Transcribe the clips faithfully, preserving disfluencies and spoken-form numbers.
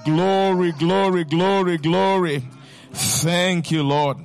Glory, glory, glory, glory. Thank you, Lord.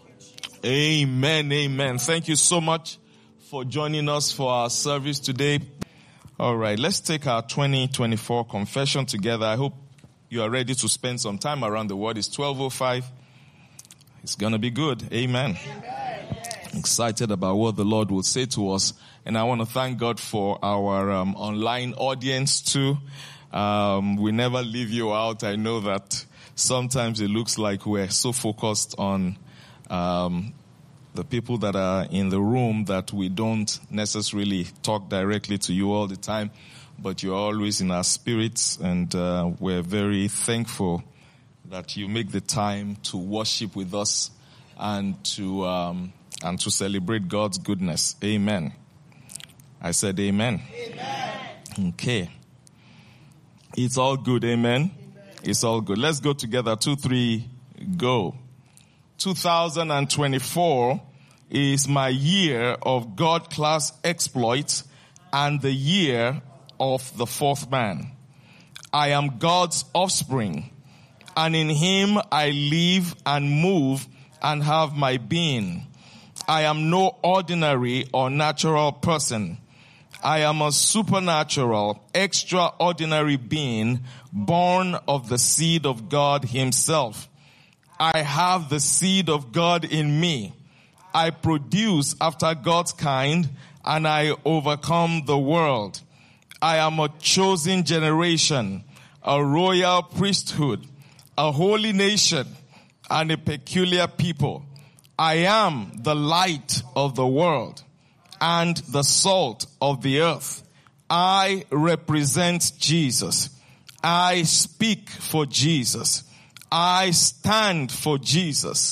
Amen, amen. Thank you so much for joining us for our service today. All right, let's take our twenty twenty-four confession together. I hope you are ready to spend some time around the word. It's twelve oh five. It's going to be good. Amen. Amen. Excited about what the Lord will say to us. And I want to thank God for our um, online audience too. Um, we never leave you out. I know that sometimes it looks like we're so focused on um, the people that are in the room that we don't necessarily talk directly to you all the time, but you're always in our spirits, and uh, we're very thankful that you make the time to worship with us and to um, and to celebrate God's goodness. Amen. I said amen. Amen. Okay. It's all good, amen? Amen. It's all good. Let's go together. Two, three, go. two thousand twenty-four is my year of God-class exploits and the year of the fourth man. I am God's offspring, and in him I live and move and have my being. I am no ordinary or natural person. I am a supernatural, extraordinary being born of the seed of God himself. I have the seed of God in me. I produce after God's kind, and I overcome the world. I am a chosen generation, a royal priesthood, a holy nation, and a peculiar people. I am the light of the world and the salt of the earth. I represent Jesus. I speak for Jesus. I stand for Jesus.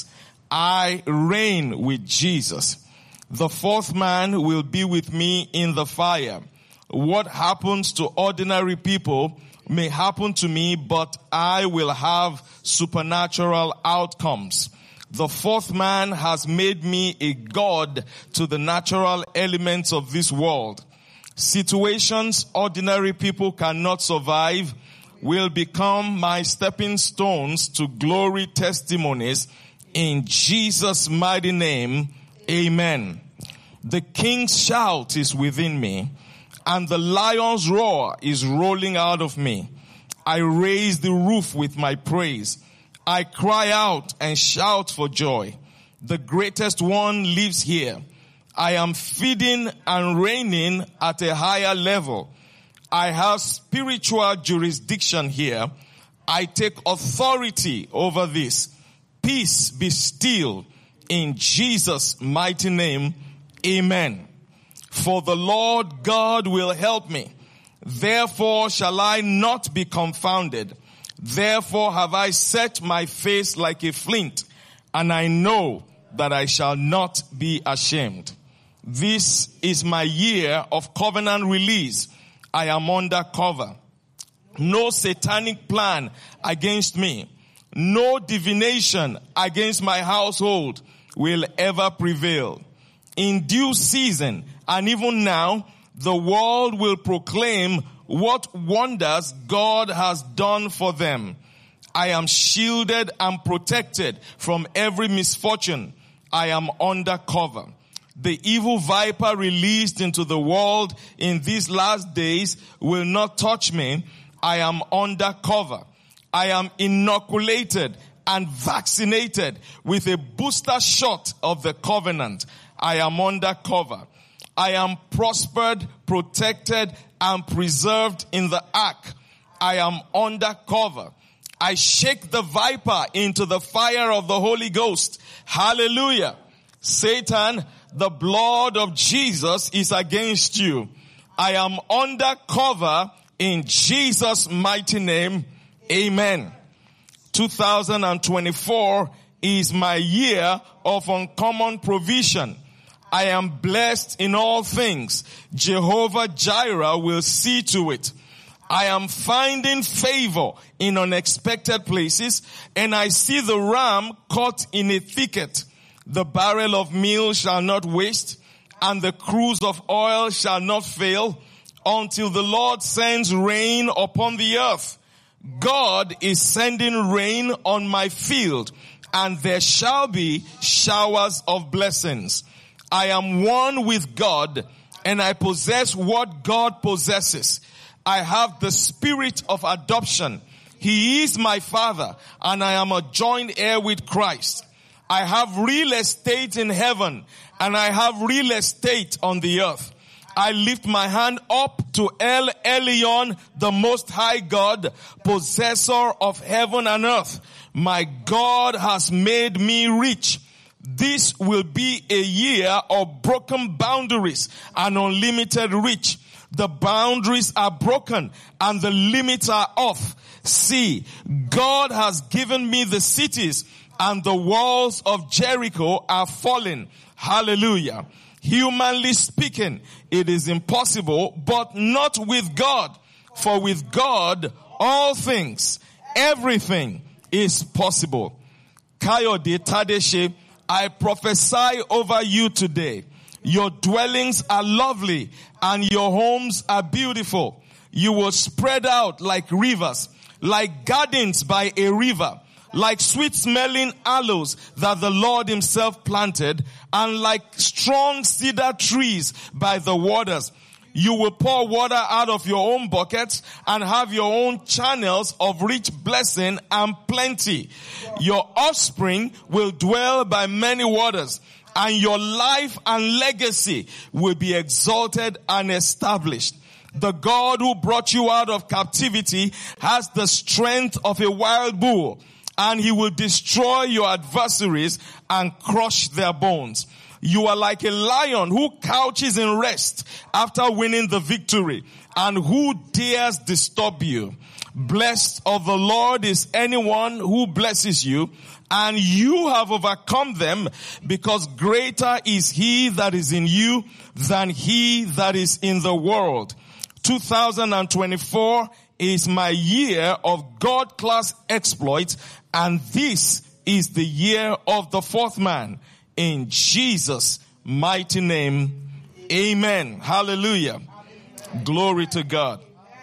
I reign with Jesus. The fourth man will be with me in the fire. What happens to ordinary people may happen to me, but I will have supernatural outcomes. The fourth man has made me a god to the natural elements of this world. Situations ordinary people cannot survive will become my stepping stones to glory testimonies. In Jesus' mighty name, amen. The king's shout is within me, and the lion's roar is rolling out of me. I raise the roof with my praise. I cry out and shout for joy. The greatest one lives here. I am feeding and reigning at a higher level. I have spiritual jurisdiction here. I take authority over this. Peace be still. In Jesus' mighty name, amen. For the Lord God will help me. Therefore shall I not be confounded. Therefore have I set my face like a flint, and I know that I shall not be ashamed. This is my year of covenant release. I am under cover. No satanic plan against me, no divination against my household will ever prevail. In due season, and even now, the world will proclaim what wonders God has done for them. I am shielded and protected from every misfortune. I am under cover. The evil viper released into the world in these last days will not touch me. I am under cover. I am inoculated and vaccinated with a booster shot of the covenant. I am under cover. I am prospered, protected, and preserved in the ark. I am under cover. I shake the viper into the fire of the Holy Ghost. Hallelujah. Satan, the blood of Jesus is against you. I am under cover in Jesus' mighty name. Amen. two thousand twenty-four is my year of uncommon provision. I am blessed in all things. Jehovah Jireh will see to it. I am finding favor in unexpected places, and I see the ram caught in a thicket. The barrel of meal shall not waste, and the cruse of oil shall not fail, until the Lord sends rain upon the earth. God is sending rain on my field, and there shall be showers of blessings. I am one with God, and I possess what God possesses. I have the spirit of adoption. He is my father, and I am a joint heir with Christ. I have real estate in heaven, and I have real estate on the earth. I lift my hand up to El Elyon, the Most High God, possessor of heaven and earth. My God has made me rich. This will be a year of broken boundaries and unlimited reach. The boundaries are broken and the limits are off. See, God has given me the cities, and the walls of Jericho are falling. Hallelujah. Humanly speaking, it is impossible, but not with God. For with God, all things, everything is possible. Kayode Tadeshe, I prophesy over you today. Your dwellings are lovely and your homes are beautiful. You will spread out like rivers, like gardens by a river, like sweet-smelling aloes that the Lord himself planted, and like strong cedar trees by the waters. You will pour water out of your own buckets and have your own channels of rich blessing and plenty. Your offspring will dwell by many waters, and your life and legacy will be exalted and established. The God who brought you out of captivity has the strength of a wild bull, and he will destroy your adversaries and crush their bones. You are like a lion who couches in rest after winning the victory, and who dares disturb you. Blessed of the Lord is anyone who blesses you, and you have overcome them, because greater is he that is in you than he that is in the world. two thousand twenty-four is my year of God-class exploits, and this is the year of the fourth man. In Jesus' mighty name, amen. Hallelujah. Glory to God.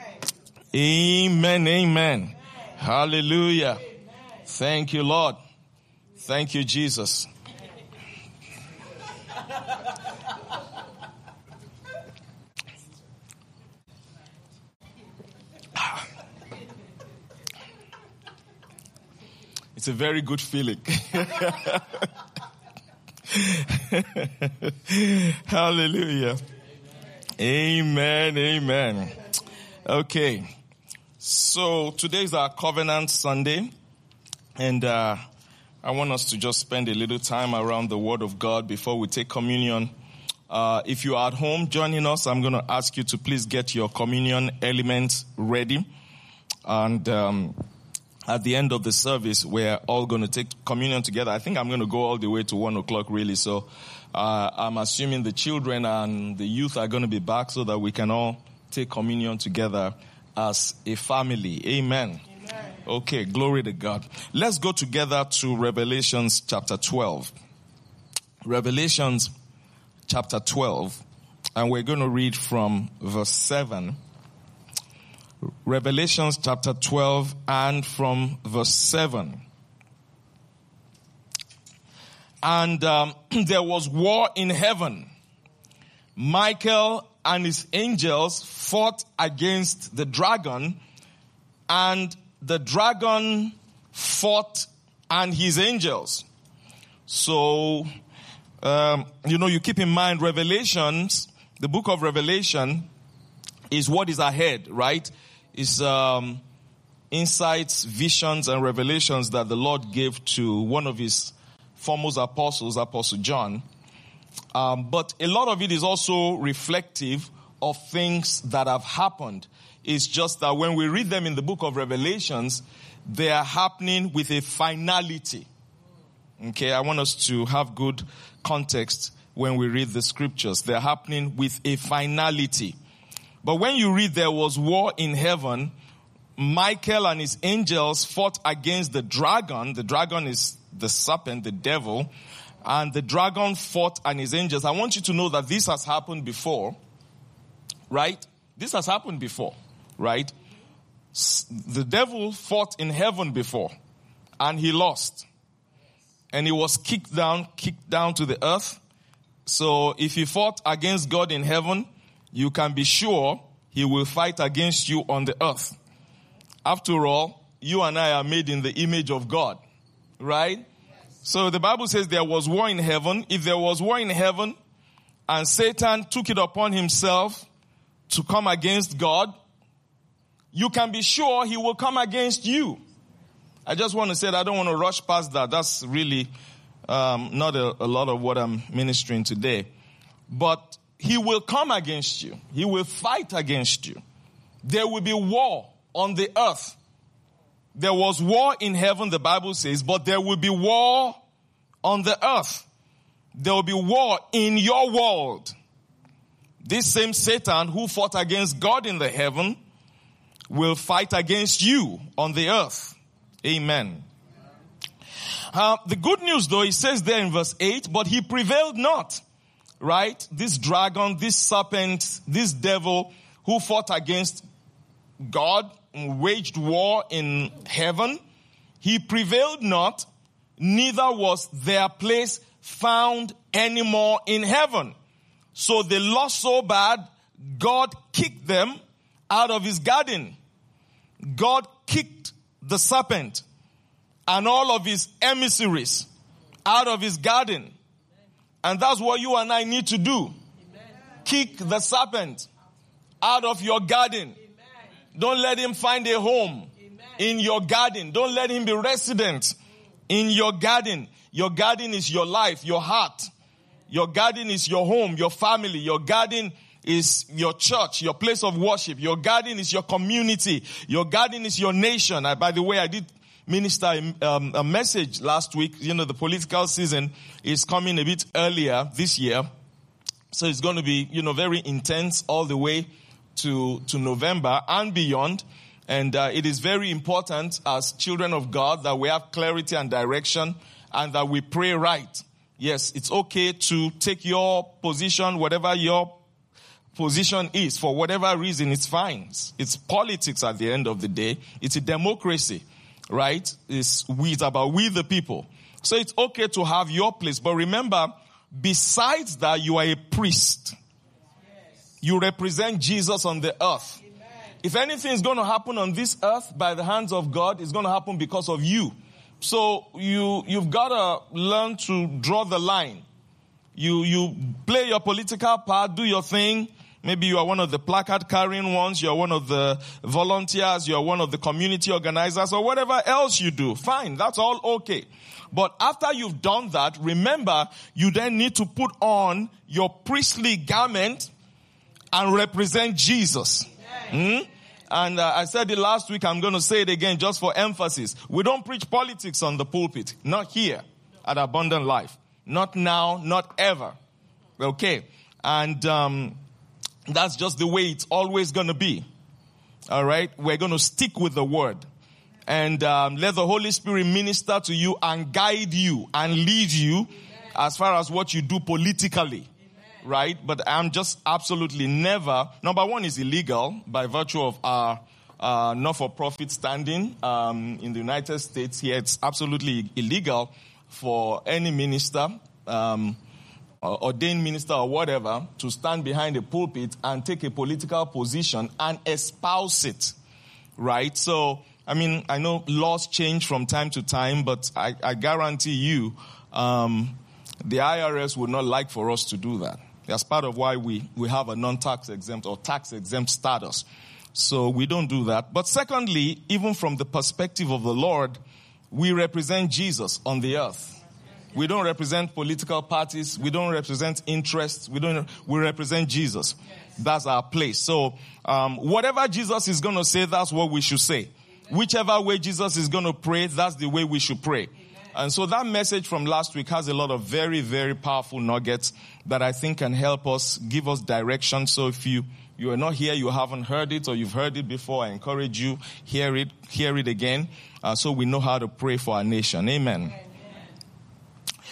Amen, amen. Hallelujah. Thank you, Lord. Thank you, Jesus. It's a very good feeling. Hallelujah. Amen. Amen. Okay. So today is our Covenant Sunday, and uh, I want us to just spend a little time around the Word of God before we take communion. Uh, if you are at home joining us, I'm going to ask you to please get your communion elements ready. And um, at the end of the service, we're all going to take communion together. I think I'm going to go all the way to one o'clock, really. So uh, I'm assuming the children and the youth are going to be back so that we can all take communion together as a family. Amen. Amen. Okay, glory to God. Let's go together to Revelations chapter twelve. Revelations chapter twelve, and we're going to read from verse seven. Revelations chapter twelve and from verse seven. And um, there was war in heaven. Michael and his angels fought against the dragon, and the dragon fought and his angels. So, um, you know, you keep in mind Revelations, the book of Revelation is what is ahead, right? It's um, insights, visions, and revelations that the Lord gave to one of his foremost apostles, Apostle John. Um, but a lot of it is also reflective of things that have happened. It's just that when we read them in the book of Revelations, they are happening with a finality. Okay, I want us to have good context when we read the scriptures. They're happening with a finality. But when you read there was war in heaven, Michael and his angels fought against the dragon. The dragon is the serpent, the devil. And the dragon fought and his angels. I want you to know that this has happened before, right? This has happened before, right? The devil fought in heaven before, and he lost. And he was kicked down, kicked down to the earth. So if he fought against God in heaven, you can be sure he will fight against you on the earth. After all, you and I are made in the image of God, right? Yes. So the Bible says there was war in heaven. If there was war in heaven and Satan took it upon himself to come against God, you can be sure he will come against you. I just want to say that I don't want to rush past that. That's really um, not a, a lot of what I'm ministering today. But he will come against you. He will fight against you. There will be war on the earth. There was war in heaven, the Bible says, but there will be war on the earth. There will be war in your world. This same Satan who fought against God in the heaven will fight against you on the earth. Amen. Uh, the good news though, it says there in verse eight, but he prevailed not. Right? This dragon, this serpent, this devil who fought against God, waged war in heaven, he prevailed not, neither was their place found anymore in heaven. So they lost so bad, God kicked them out of his garden. God kicked the serpent and all of his emissaries out of his garden. And that's what you and I need to do. Amen. Kick the serpent out of your garden. Amen. Don't let him find a home Amen. In your garden. Don't let him be resident in your garden. Your garden is your life, your heart. Your garden is your home, your family. Your garden is your church, your place of worship. Your garden is your community. Your garden is your nation. I, by the way, I did minister a, um, a message last week. You know, the political season is coming a bit earlier this year. So it's going to be, you know, very intense all the way to, to November and beyond. And uh, it is very important as children of God that we have clarity and direction and that we pray right. Yes, it's okay to take your position, whatever your position is, for whatever reason, it's fine. It's politics at the end of the day. It's a democracy, right? It's, we, it's about we the people. So it's okay to have your place. But remember, besides that, you are a priest. Yes. You represent Jesus on the earth. Amen. If anything is going to happen on this earth by the hands of God, it's going to happen because of you. So you, you've got to learn to draw the line. You, you play your political part, do your thing. Maybe you are one of the placard carrying ones. You are one of the volunteers. You are one of the community organizers or whatever else you do. Fine. That's all okay. But after you've done that, remember, you then need to put on your priestly garment and represent Jesus. Hmm? And uh, I said it last week. I'm going to say it again just for emphasis. We don't preach politics on the pulpit. Not here at Abundant Life. Not now, not ever. Okay. And um, that's just the way it's always going to be. All right. We're going to stick with the word. And um, let the Holy Spirit minister to you and guide you and lead you Amen. As far as what you do politically. Amen. Right? But I'm just absolutely never. Number one is illegal by virtue of our uh, not-for-profit standing um, in the United States. Here it's absolutely illegal for any minister, um, ordained minister or whatever, to stand behind a pulpit and take a political position and espouse it. Right? So, I mean, I know laws change from time to time, but I, I guarantee you, um, the I R S would not like for us to do that. That's part of why we, we have a non-tax exempt or tax exempt status. So we don't do that. But secondly, even from the perspective of the Lord, we represent Jesus on the earth. We don't represent political parties. We don't represent interests. We don't, we represent Jesus. That's our place. So, um, whatever Jesus is going to say, that's what we should say. Whichever way Jesus is going to pray, that's the way we should pray. Amen. And so that message from last week has a lot of very, very powerful nuggets that I think can help us, give us direction. So if you, you are not here, you haven't heard it, or you've heard it before, I encourage you, hear it, hear it again, uh, so we know how to pray for our nation. Amen. Amen.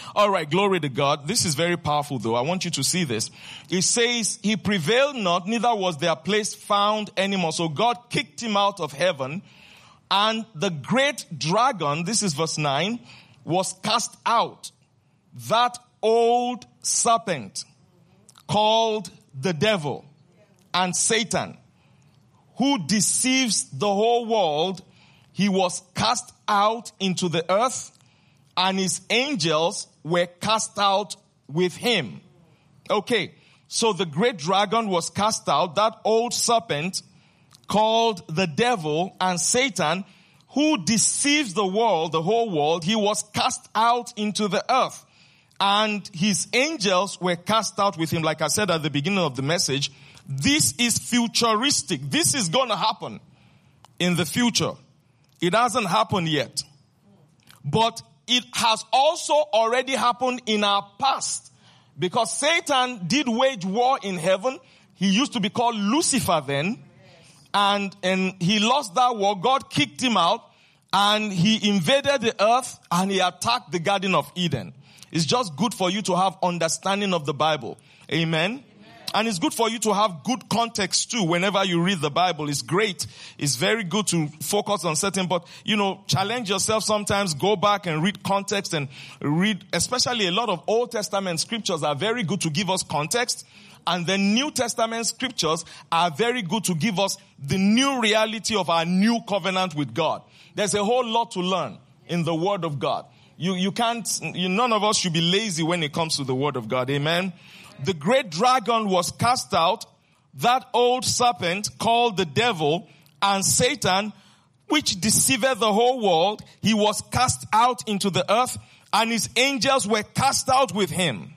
All right, glory to God. This is very powerful though. I want you to see this. It says, he prevailed not, neither was their place found anymore. So God kicked him out of heaven, and the great dragon, this is verse nine, was cast out. That old serpent called the devil and Satan, who deceives the whole world, he was cast out into the earth, and his angels were cast out with him. Okay, so the great dragon was cast out, that old serpent called the devil and Satan, who deceives the world, the whole world, he was cast out into the earth. And his angels were cast out with him. Like I said at the beginning of the message, this is futuristic. This is going to happen in the future. It hasn't happened yet. But it has also already happened in our past. Because Satan did wage war in heaven. He used to be called Lucifer then. And, and he lost that war. God kicked him out. And he invaded the earth and he attacked the Garden of Eden. It's just good for you to have understanding of the Bible. Amen? Amen. And it's good for you to have good context too. Whenever you read the Bible, it's great. It's very good to focus on certain, but you know, challenge yourself sometimes. Go back and read context and read, especially a lot of Old Testament scriptures are very good to give us context. And the New Testament scriptures are very good to give us the new reality of our new covenant with God. There's a whole lot to learn in the Word of God. You, you can't, you, none of us should be lazy when it comes to the Word of God. Amen. The great dragon was cast out, that old serpent called the devil and Satan, which deceived the whole world. He was cast out into the earth, and his angels were cast out with him.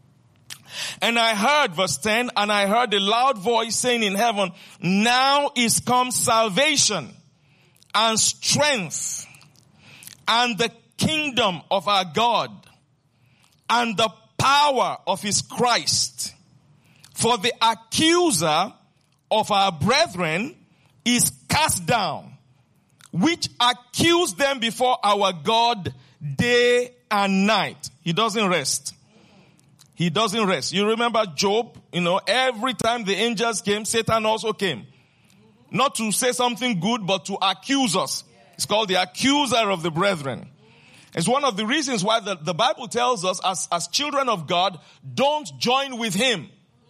And I heard, verse ten, and I heard a loud voice saying in heaven, now is come salvation and strength and the kingdom of our God and the power of his Christ. For the accuser of our brethren is cast down, which accused them before our God day and night. He doesn't rest. He doesn't rest. You remember Job, you know, every time the angels came, Satan also came. Not to say something good, but to accuse us. It's called the accuser of the brethren. It's one of the reasons why the, the Bible tells us as, as children of God, don't join with him.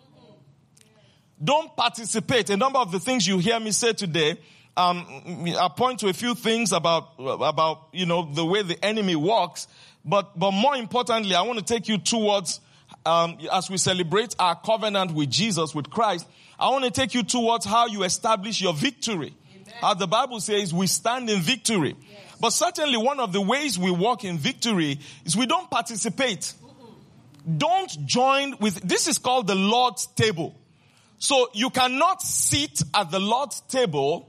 Don't participate. A number of the things you hear me say today, um, I point to a few things about, about, you know, the way the enemy works. But, but more importantly, I want to take you towards, um, as we celebrate our covenant with Jesus, with Christ, I want to take you towards how you establish your victory. Amen. How the Bible says we stand in victory. Yes. But certainly one of the ways we walk in victory is we don't participate. Mm-hmm. Don't join with, this is called the Lord's table. So you cannot sit at the Lord's table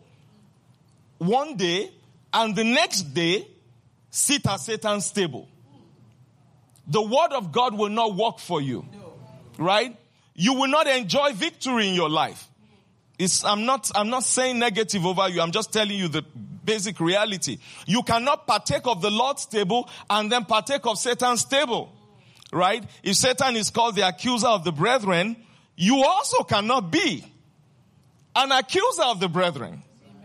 one day and the next day sit at Satan's table. The word of God will not work for you. No. Right? You will not enjoy victory in your life. It's, I'm not, I'm not saying negative over you. I'm just telling you the basic reality. You cannot partake of the Lord's table and then partake of Satan's table. Right? If Satan is called the accuser of the brethren, you also cannot be an accuser of the brethren.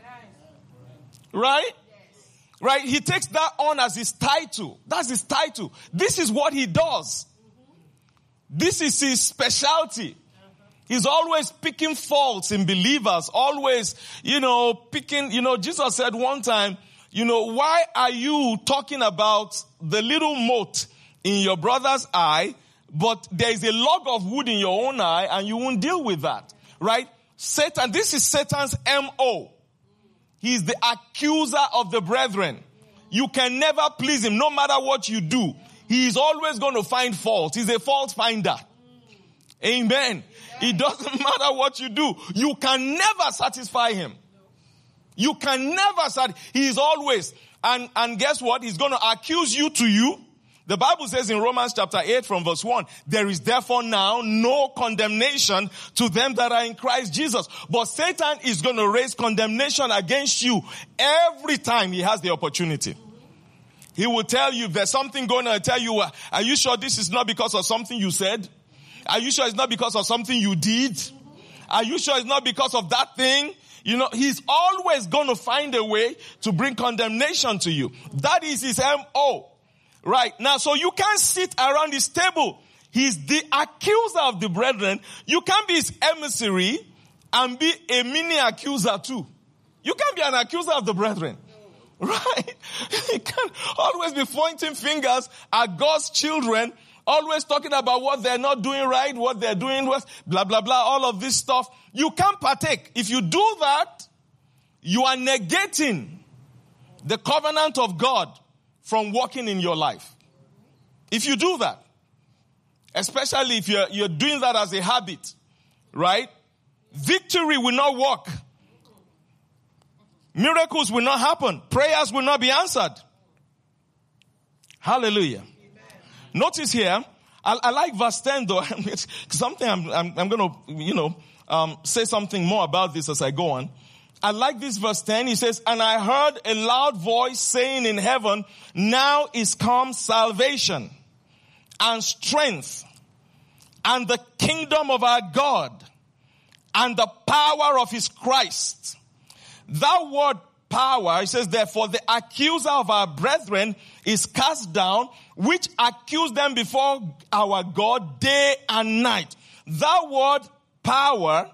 Right? Right? He takes that on as his title. That's his title. This is what he does. This is his specialty. He's always picking faults in believers. Always, you know, picking, you know, Jesus said one time, you know, why are you talking about the little mote in your brother's eye, but there is a log of wood in your own eye and you won't deal with that? Right? Satan, this is Satan's M O. He's the accuser of the brethren. You can never please him, no matter what you do. He is always going to find fault. He's a fault finder. Amen. It doesn't matter what you do. You can never satisfy him. You can never satisfy. He is always. And, and guess what? He's going to accuse you to you. The Bible says in Romans chapter eight from verse one, there is therefore now no condemnation to them that are in Christ Jesus. But Satan is going to raise condemnation against you every time he has the opportunity. He will tell you if there's something going on, tell you, are you sure this is not because of something you said? Are you sure it's not because of something you did? Are you sure it's not because of that thing? You know, he's always going to find a way to bring condemnation to you. That is his M O. Right. Now, so you can't sit around his table. He's the accuser of the brethren. You can't be his emissary and be a mini accuser too. You can't be an accuser of the brethren. Right? You can't always be pointing fingers at God's children, always talking about what they're not doing right, what they're doing, what, blah, blah, blah, all of this stuff. You can't partake. If you do that, you are negating the covenant of God from working in your life. If you do that, especially if you're, you're doing that as a habit, right? Victory will not work. Miracles will not happen. Prayers will not be answered. Hallelujah. Amen. Notice here, I, I like verse ten though. It's something I'm, I'm, I'm going to, you know, um, say something more about this as I go on. I like this verse ten. He says, and I heard a loud voice saying in heaven, now is come salvation and strength and the kingdom of our God and the power of his Christ. That word power, it says, therefore the accuser of our brethren is cast down, which accuse them before our God day and night. That word power,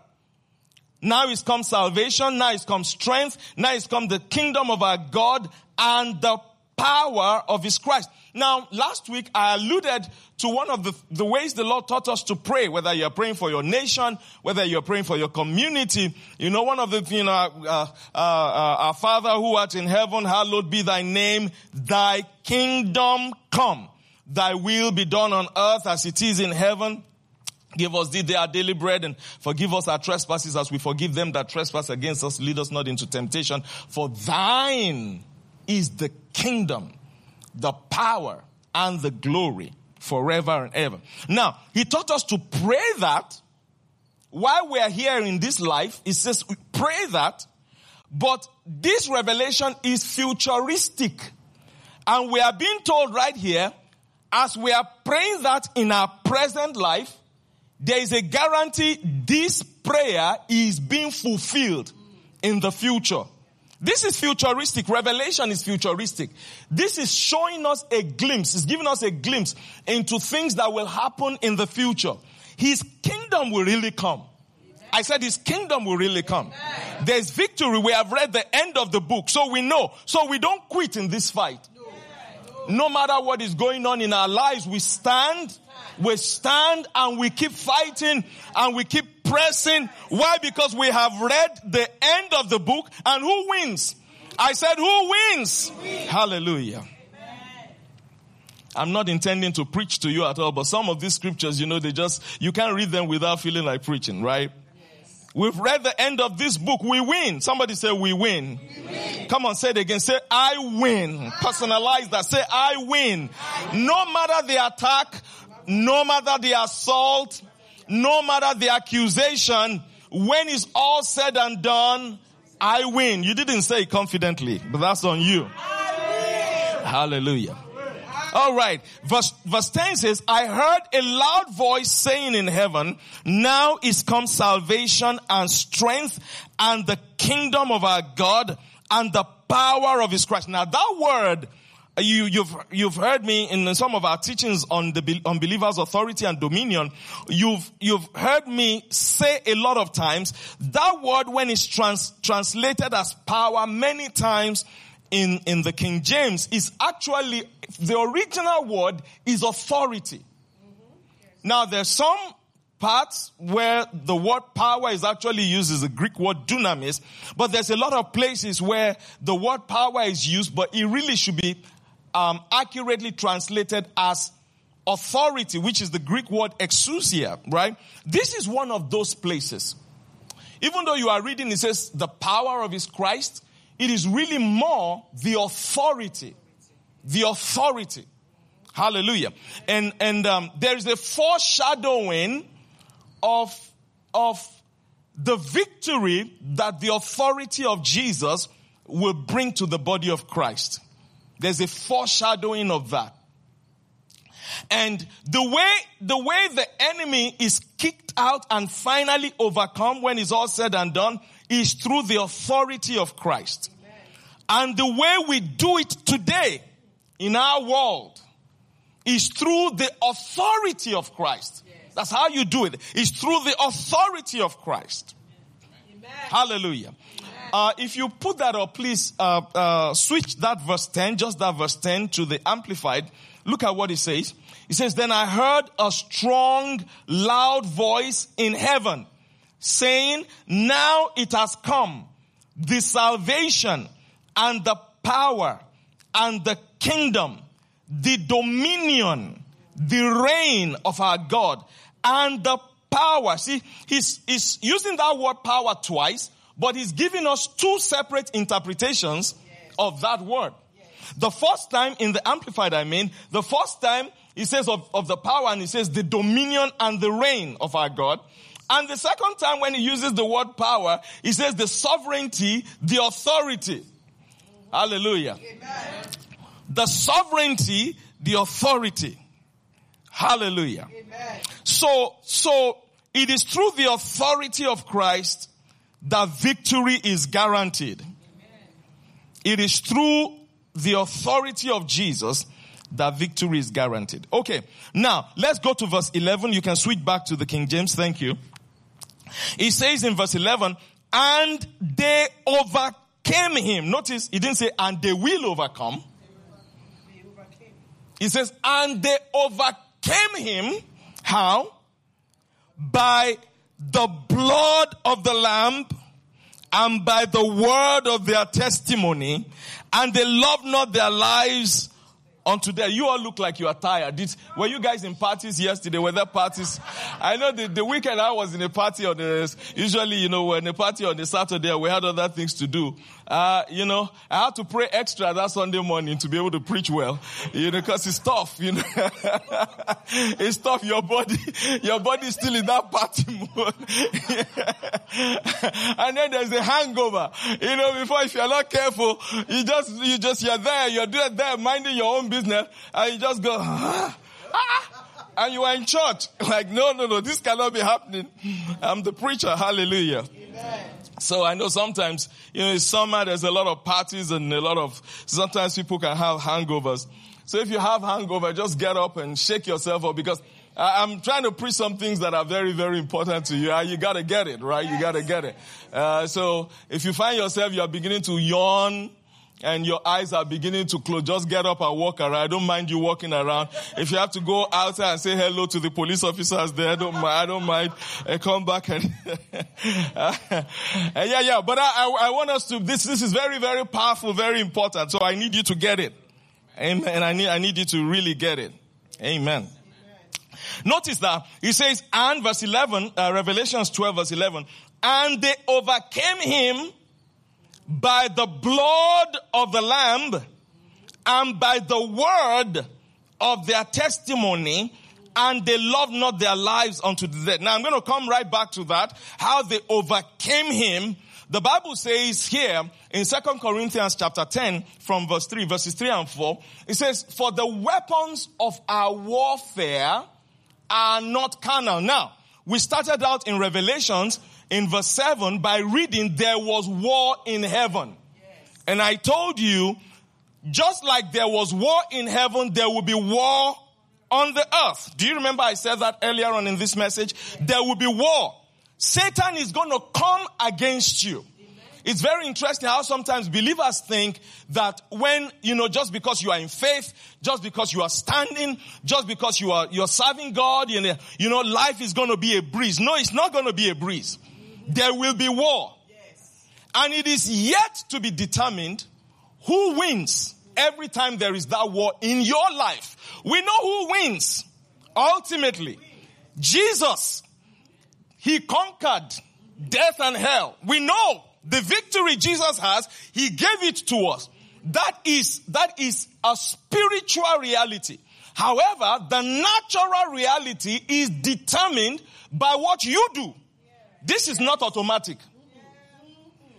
now is come salvation, now is come strength, now is come the kingdom of our God and the power of his Christ. Now, last week I alluded to one of the, the ways the Lord taught us to pray, whether you're praying for your nation, whether you're praying for your community. You know, one of the, you know, uh, uh, uh, our Father who art in heaven, hallowed be thy name, thy kingdom come, thy will be done on earth as it is in heaven. Give us this day our daily bread and forgive us our trespasses as we forgive them that trespass against us. Lead us not into temptation. For thine is the kingdom, the power, and the glory forever and ever. Now, he taught us to pray that while we are here in this life. He says, pray that, but this revelation is futuristic. And we are being told right here, as we are praying that in our present life, there is a guarantee this prayer is being fulfilled in the future. This is futuristic. Revelation is futuristic. This is showing us a glimpse. It's giving us a glimpse into things that will happen in the future. His kingdom will really come. I said his kingdom will really come. There's victory. We have read the end of the book, so we know. So we don't quit in this fight. No matter what is going on in our lives, we stand, we stand and we keep fighting and we keep pressing. Why? Because we have read the end of the book. And who wins? I said, who wins? Hallelujah. I'm not intending to preach to you at all, but some of these scriptures, you know, they just, you can't read them without feeling like preaching, right? Yes. We've read the end of this book. We win. Somebody say we win. We win. Come on, say it again. Say I win. Ah. Personalize that. Say I win. I win. No matter the attack, no matter the assault, no matter the accusation, when it's all said and done, I win. You didn't say it confidently, but that's on you. Hallelujah. All right. Verse, verse ten says, I heard a loud voice saying in heaven, now is come salvation and strength and the kingdom of our God and the power of his Christ. Now that word, you, you've, you've heard me in some of our teachings on the unbeliever's authority and dominion. You've, you've heard me say a lot of times that word, when it's trans, translated as power many times in, in the King James, is actually, the original word is authority. Mm-hmm. Yes. Now there's some parts where the word power is actually used as a Greek word dunamis, but there's a lot of places where the word power is used, but it really should be um, accurately translated as authority, which is the Greek word exousia, right? This is one of those places. Even though you are reading, it says the power of his Christ, it is really more the authority. The authority. Hallelujah. And, and, um, there is a foreshadowing of, of the victory that the authority of Jesus will bring to the body of Christ. There's a foreshadowing of that. And the way, the way the enemy is kicked out and finally overcome when it's all said and done is through the authority of Christ. Amen. And the way we do it today in our world is through the authority of Christ. Yes. That's how you do it. It's through the authority of Christ. Amen. Hallelujah. Amen. Uh, if you put that up, please uh, uh, switch that verse ten, just that verse ten to the Amplified. Look at what it says. It says, then I heard a strong, loud voice in heaven saying, now it has come, the salvation and the power and the kingdom, the dominion, the reign of our God, and the power. See, he's, he's using that word power twice, but he's giving us two separate interpretations yes. of that word. Yes. The first time in the Amplified, I mean, the first time he says of, of the power, and he says the dominion and the reign of our God. And the second time when he uses the word power, he says the sovereignty, the authority. Hallelujah. Amen. The sovereignty, the authority. Hallelujah. Amen. So, so it is through the authority of Christ that victory is guaranteed. Amen. It is through the authority of Jesus that victory is guaranteed. Okay, now let's go to verse eleven. You can switch back to the King James. Thank you. He says in verse eleven, and they overcame him. Notice, he didn't say, and they will overcome. He says, and they overcame him. How? By the blood of the Lamb and by the word of their testimony, and they loved not their lives unto death. You all look like you are tired. Did, were you guys in parties yesterday? Were there parties? I know the, the weekend I was in a party on the, usually, you know, when a party on the Saturday, we had other things to do. Uh, you know, I had to pray extra that Sunday morning to be able to preach well, you know, cause it's tough, you know. It's tough. Your body, your body is still in that party mode. And then there's a hangover, you know, before, if you're not careful, you just, you just, you're there, you're doing there, minding your own business, and you just go, ah, ah, and you are in church. Like, no, no, no, this cannot be happening. I'm the preacher. Hallelujah. Amen. So I know sometimes, you know, it's summer, there's a lot of parties and a lot of, sometimes people can have hangovers. So if you have hangover, just get up and shake yourself up, because I'm trying to preach some things that are very, very important to you. You gotta get it, right? You gotta get it. Uh, so if you find yourself, you're beginning to yawn, and your eyes are beginning to close, just get up and walk around. I don't mind you walking around. If you have to go outside and say hello to the police officers there, I don't mind. I don't mind. And come back and, uh, yeah, yeah. But I, I, I want us to, this, this is very, very powerful, very important. So I need you to get it. Amen. I need, I need you to really get it. Amen. Amen. Notice that he says, and verse eleven, uh, Revelations twelve verse eleven, and they overcame him by the blood of the Lamb and by the word of their testimony, and they loved not their lives unto the death. Now I'm going to come right back to that, how they overcame him. The Bible says here in Second Corinthians chapter ten from verse three, verses three and four, it says, for the weapons of our warfare are not carnal. Now, we started out in Revelations in verse seven by reading there was war in heaven. Yes. And I told you, just like there was war in heaven, there will be war on the earth. Do you remember I said that earlier on in this message? Yes. There will be war. Satan is going to come against you. Amen. It's very interesting how sometimes believers think that when, you know, just because you are in faith, just because you are standing, just because you are, you're serving God, you know, you know, life is going to be a breeze. No, it's not going to be a breeze. There will be war. Yes. And it is yet to be determined who wins every time there is that war in your life. We know who wins. Ultimately, Jesus, he conquered death and hell. We know the victory Jesus has, he gave it to us. That is, that is a spiritual reality. However, the natural reality is determined by what you do. This is not automatic.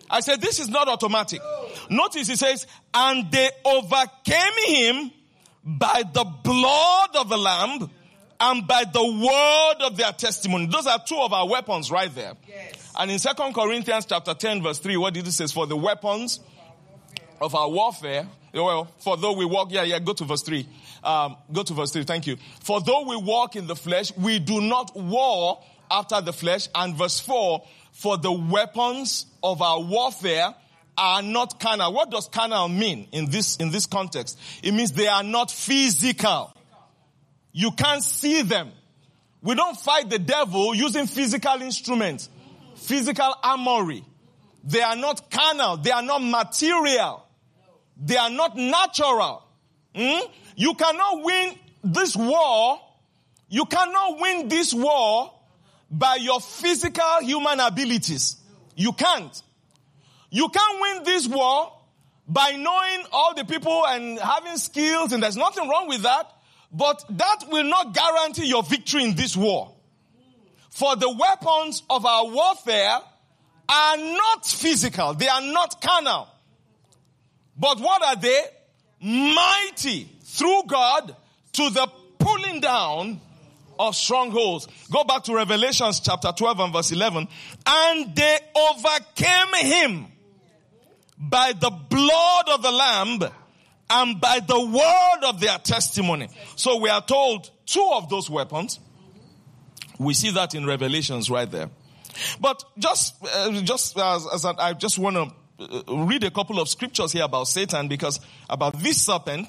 I said, this is not automatic. Notice it says, and they overcame him by the blood of the Lamb and by the word of their testimony. Those are two of our weapons right there. Yes. And in Second Corinthians chapter ten verse three, what did it say? For the weapons of our warfare, well, for though we walk, yeah, yeah, go to verse three. Um, go to verse three, thank you. For though we walk in the flesh, we do not war after the flesh. And verse four, for the weapons of our warfare are not carnal. What does carnal mean in this, in this context? It means they are not physical. You can't see them. We don't fight the devil using physical instruments, physical armory. They are not carnal. They are not material. They are not natural. Hmm? You cannot win this war. You cannot win this war by your physical human abilities. You can't. You can't win this war by knowing all the people and having skills, and there's nothing wrong with that. But that will not guarantee your victory in this war. For the weapons of our warfare are not physical. They are not carnal. But what are they? Mighty through God to the pulling down of strongholds. Go back to Revelations chapter twelve and verse eleven. And they overcame him by the blood of the Lamb and by the word of their testimony. So we are told two of those weapons. We see that in Revelations right there. But just, uh, just as, as I, I just want to uh, read a couple of scriptures here about Satan, because about this serpent,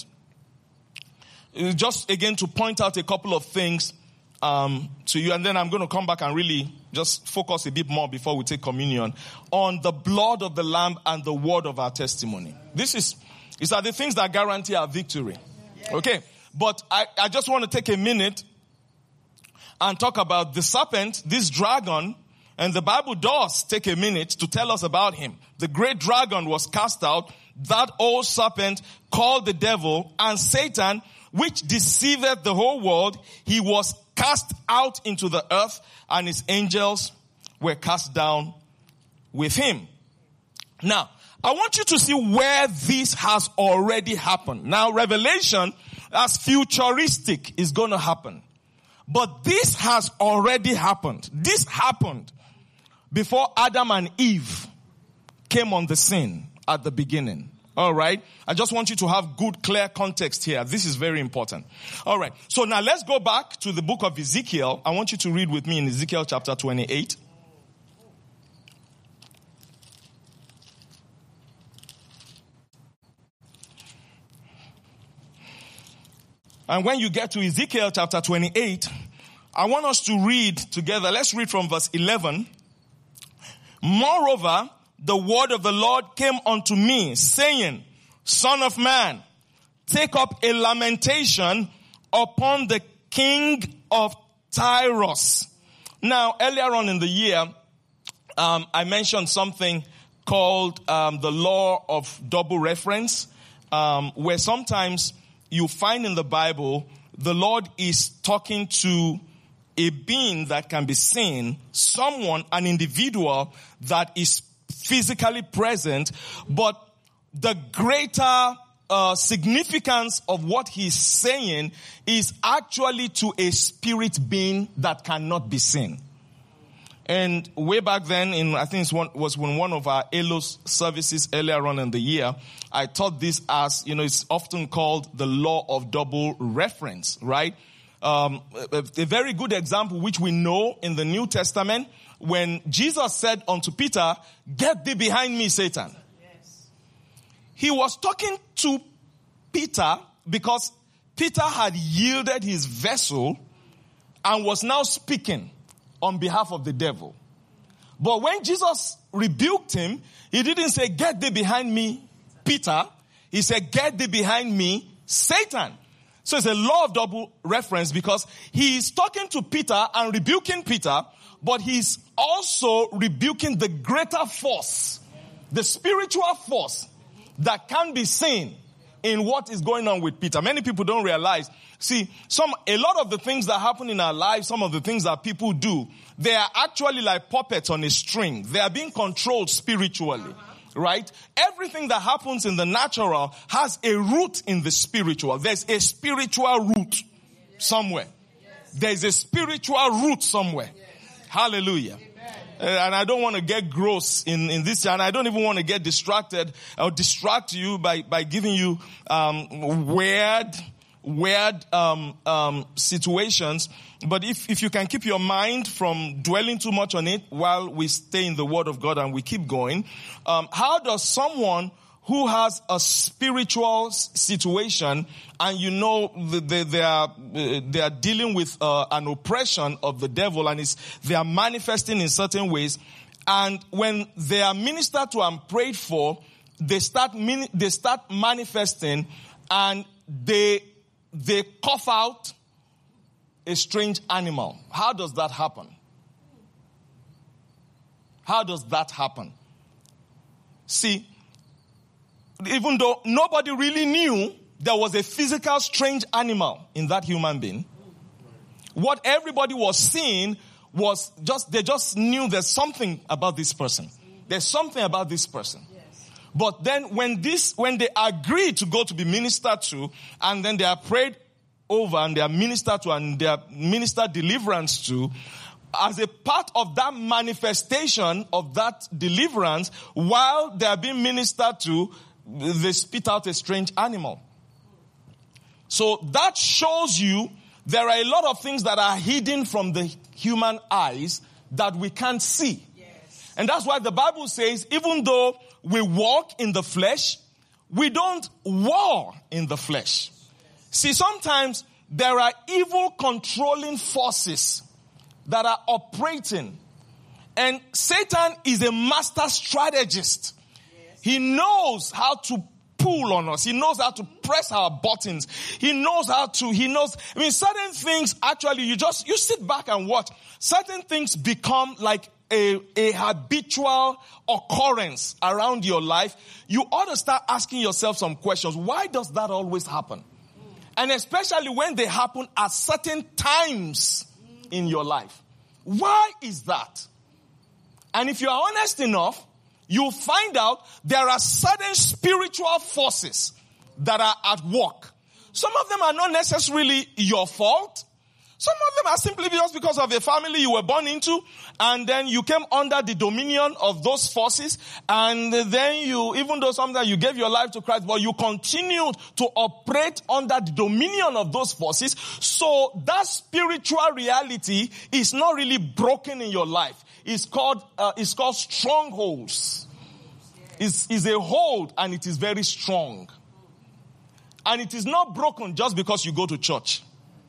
uh, just again to point out a couple of things um, to you, and then I'm going to come back and really just focus a bit more before we take communion on the blood of the Lamb and the word of our testimony. This is These are the things that guarantee our victory. Okay. But I, I just want to take a minute and talk about the serpent, this dragon, and the Bible does take a minute to tell us about him. The great dragon was cast out, that old serpent called the devil and Satan, which deceiveth the whole world. He was cast out into the earth, and his angels were cast down with him. Now, I want you to see where this has already happened. Now, Revelation, as futuristic, is going to happen. But this has already happened. This happened before Adam and Eve came on the scene at the beginning. All right? I just want you to have good, clear context here. This is very important. All right. So now let's go back to the book of Ezekiel. I want you to read with me in Ezekiel chapter twenty-eight. And when you get to Ezekiel chapter twenty-eight, I want us to read together. Let's read from verse eleven. Moreover, the word of the Lord came unto me, saying, Son of man, take up a lamentation upon the king of Tyrus. Now, earlier on in the year, um, I mentioned something called um, the law of double reference, um, where sometimes you find in the Bible, the Lord is talking to a being that can be seen, someone, an individual that is physically present, but the greater uh, significance of what he's saying is actually to a spirit being that cannot be seen. And way back then, in I think it was when one of our E L O S services earlier on in the year, I taught this as, you know, it's often called the law of double reference, right? Um, a, a very good example, which we know in the New Testament, when Jesus said unto Peter, get thee behind me, Satan. Yes. He was talking to Peter because Peter had yielded his vessel and was now speaking on behalf of the devil. But when Jesus rebuked him, he didn't say, get thee behind me, Peter. He said, get thee behind me, Satan. So it's a law of double reference because he is talking to Peter and rebuking Peter, but he's also rebuking the greater force, the spiritual force that can be seen, in what is going on with Peter. Many people don't realize. See, some a lot of the things that happen in our lives, some of the things that people do, they are actually like puppets on a string. They are being controlled spiritually. Uh-huh. Right? Everything that happens in the natural has a root in the spiritual. There's a spiritual root somewhere. There's a spiritual root somewhere. Hallelujah. Uh, and I don't want to get gross in, in this, and I don't even want to get distracted or distract you by, by giving you um, weird, weird um, um, situations. But if, if you can keep your mind from dwelling too much on it while we stay in the Word of God and we keep going, um, how does someone who has a spiritual situation and you know they, they are they are dealing with uh, an oppression of the devil and it's, they are manifesting in certain ways, and when they are ministered to and prayed for, they start mini, they start manifesting and they they cough out a strange animal. How does that happen? How does that happen? See, even though nobody really knew there was a physical strange animal in that human being, what everybody was seeing was just, they just knew there's something about this person. There's something about this person. Yes. But then when this, when they agreed to go to be ministered to, and then they are prayed over and they are ministered to and they are ministered deliverance to, as a part of that manifestation of that deliverance, while they are being ministered to, they spit out a strange animal. So that shows you there are a lot of things that are hidden from the human eyes that we can't see. Yes. And that's why the Bible says, even though we walk in the flesh, we don't war in the flesh. See, sometimes there are evil controlling forces that are operating. And Satan is a master strategist. He knows how to pull on us. He knows how to press our buttons. He knows how to, he knows, I mean, certain things actually, you just, you sit back and watch. Certain things become like a, a habitual occurrence around your life. You ought to start asking yourself some questions. Why does that always happen? And especially when they happen at certain times in your life. Why is that? And if you are honest enough, you'll find out there are certain spiritual forces that are at work. Some of them are not necessarily your fault. Some of them are simply just because of a family you were born into, and then you came under the dominion of those forces, and then you, even though sometimes you gave your life to Christ, but you continued to operate under the dominion of those forces. So that spiritual reality is not really broken in your life. It's called, uh, it's called strongholds. It's, it's a hold, and it is very strong. And it is not broken just because you go to church.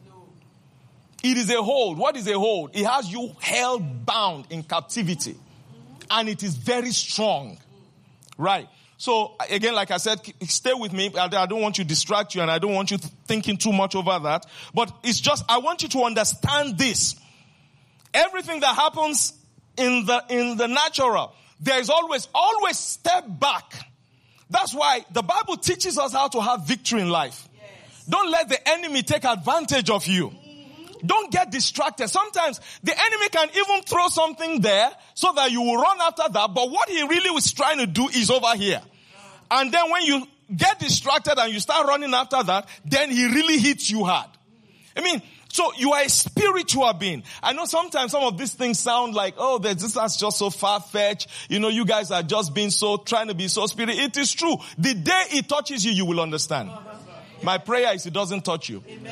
It is a hold. What is a hold? It has you held bound in captivity. And it is very strong. Right. So again, like I said, stay with me. I don't want you to distract you, and I don't want you thinking too much over that. But it's just, I want you to understand this. Everything that happens in the, in the natural, there is always, always step back. That's why the Bible teaches us how to have victory in life. Yes. Don't let the enemy take advantage of you. Don't get distracted. Sometimes the enemy can even throw something there so that you will run after that. But what he really was trying to do is over here. And then when you get distracted and you start running after that, then he really hits you hard. I mean, so you are a spiritual being. I know sometimes some of these things sound like, oh, this is just so far-fetched. You know, you guys are just being so, trying to be so spiritual. It is true. The day it touches you, you will understand. My prayer is it doesn't touch you. Amen.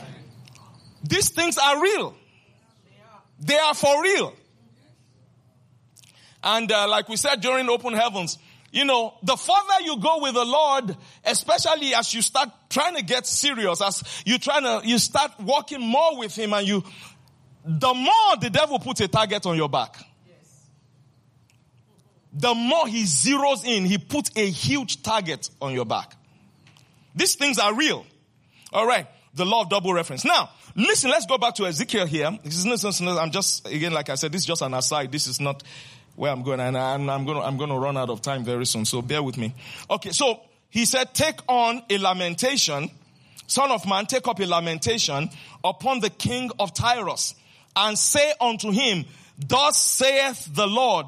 These things are real. They are for real. And uh, like we said during Open Heavens, you know, the further you go with the Lord, especially as you start trying to get serious, as you trying to, you start walking more with Him, and you, the more the devil puts a target on your back. Yes. The more he zeroes in, he puts a huge target on your back. These things are real. All right. The law of double reference. Now, listen, let's go back to Ezekiel here. This is not, I'm just, again, like I said, this is just an aside. This is not where I'm going, and I'm, I'm going to, I'm going to run out of time very soon. So bear with me. Okay. So he said, take on a lamentation, son of man, take up a lamentation upon the king of Tyrus, and say unto him, thus saith the Lord,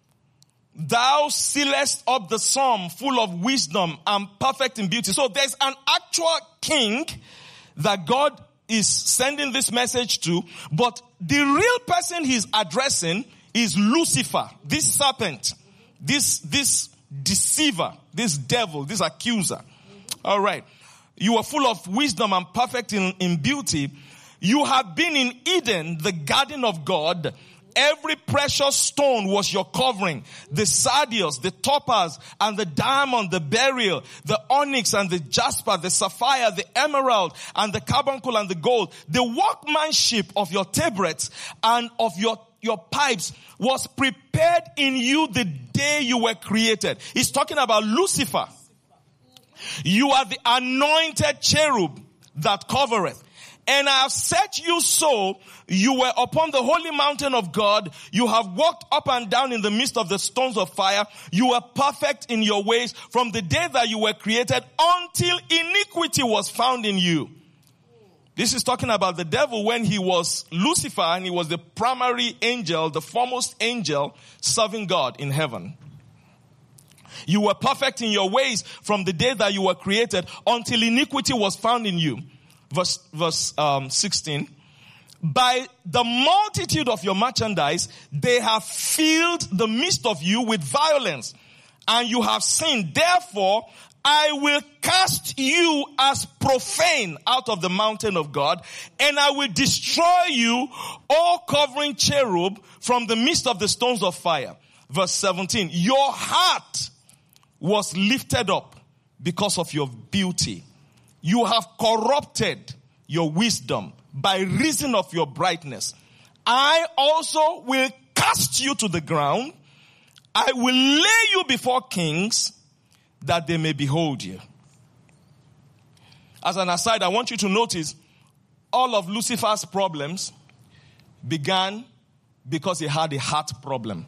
thou sealest up the psalm full of wisdom and perfect in beauty. So there's an actual king that God is sending this message to, but the real person he's addressing is Lucifer, this serpent, this, this deceiver, this devil, this accuser. All right. You are full of wisdom and perfect in, in beauty. You have been in Eden, the garden of God. Every precious stone was your covering. The sardius, the topaz, and the diamond, the beryl, the onyx and the jasper, the sapphire, the emerald, and the carbuncle and the gold. The workmanship of your tabrets and of your your pipes was prepared in you the day you were created. He's talking about Lucifer. You are the anointed cherub that covereth. And I have set you so, you were upon the holy mountain of God. You have walked up and down in the midst of the stones of fire. You were perfect in your ways from the day that you were created until iniquity was found in you. This is talking about the devil when he was Lucifer and he was the primary angel, the foremost angel serving God in heaven. You were perfect in your ways from the day that you were created until iniquity was found in you. Verse, verse um, sixteen. By the multitude of your merchandise, they have filled the midst of you with violence, and you have sinned. Therefore, I will cast you as profane out of the mountain of God, and I will destroy you, O covering cherub, from the midst of the stones of fire. Verse seventeen. Your heart was lifted up because of your beauty. You have corrupted your wisdom by reason of your brightness. I also will cast you to the ground. I will lay you before kings that they may behold you. As an aside, I want you to notice all of Lucifer's problems began because he had a heart problem.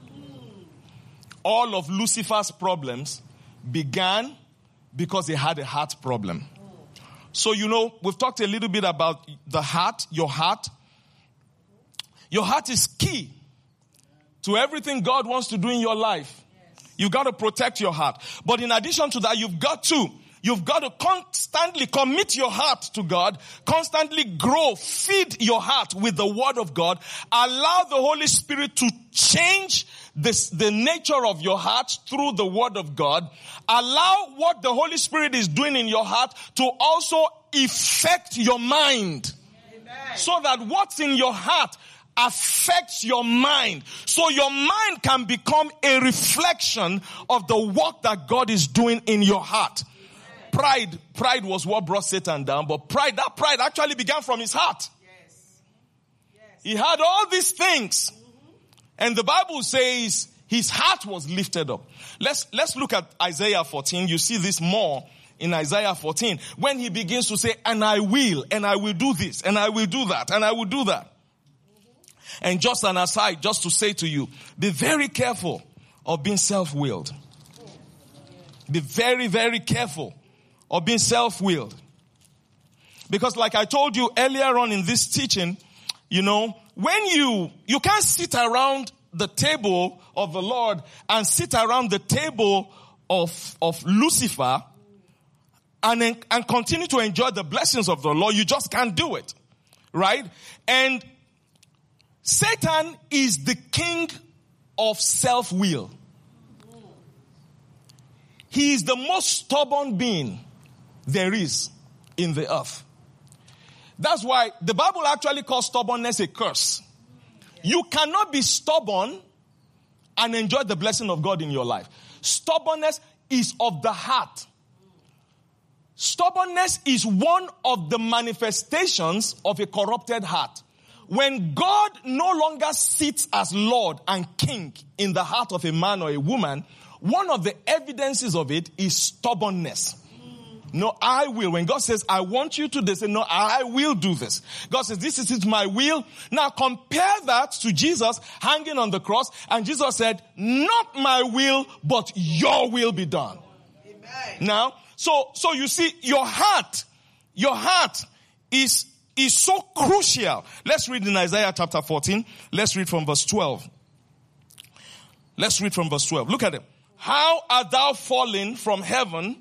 All of Lucifer's problems began because he had a heart problem. So, you know, we've talked a little bit about the heart, your heart. Your heart is key to everything God wants to do in your life. You've got to protect your heart. But in addition to that, you've got to, you've got to constantly commit your heart to God, constantly grow, feed your heart with the word of God, allow the Holy Spirit to change this, the nature of your heart through the word of God. Allow what the Holy Spirit is doing in your heart to also affect your mind. Amen. So that what's in your heart affects your mind. So your mind can become a reflection of the work that God is doing in your heart. Amen. Pride, pride was what brought Satan down, but pride, that pride actually began from his heart. Yes. Yes. He had all these things. And the Bible says his heart was lifted up. Let's, let's look at Isaiah fourteen. You see this more in Isaiah fourteen. When he begins to say, and I will, and I will do this, and I will do that, and I will do that. And just an aside, just to say to you, be very careful of being self-willed. Be very, very careful of being self-willed. Because like I told you earlier on in this teaching, you know, when you, you can't sit around the table of the Lord and sit around the table of, of Lucifer and, and continue to enjoy the blessings of the Lord. You just can't do it. Right? And Satan is the king of self-will. He is the most stubborn being there is in the earth. That's why the Bible actually calls stubbornness a curse. You cannot be stubborn and enjoy the blessing of God in your life. Stubbornness is of the heart. Stubbornness is one of the manifestations of a corrupted heart. When God no longer sits as Lord and King in the heart of a man or a woman, one of the evidences of it is stubbornness. No, I will. When God says, I want you to, they say, no, I will do this. God says, this is my will. Now compare that to Jesus hanging on the cross. And Jesus said, not my will, but your will be done. Amen. Now, so, so you see, your heart, your heart is, is so crucial. Let's read in Isaiah chapter fourteen. Let's read from verse twelve. Let's read from verse twelve. Look at it. How art thou fallen from heaven,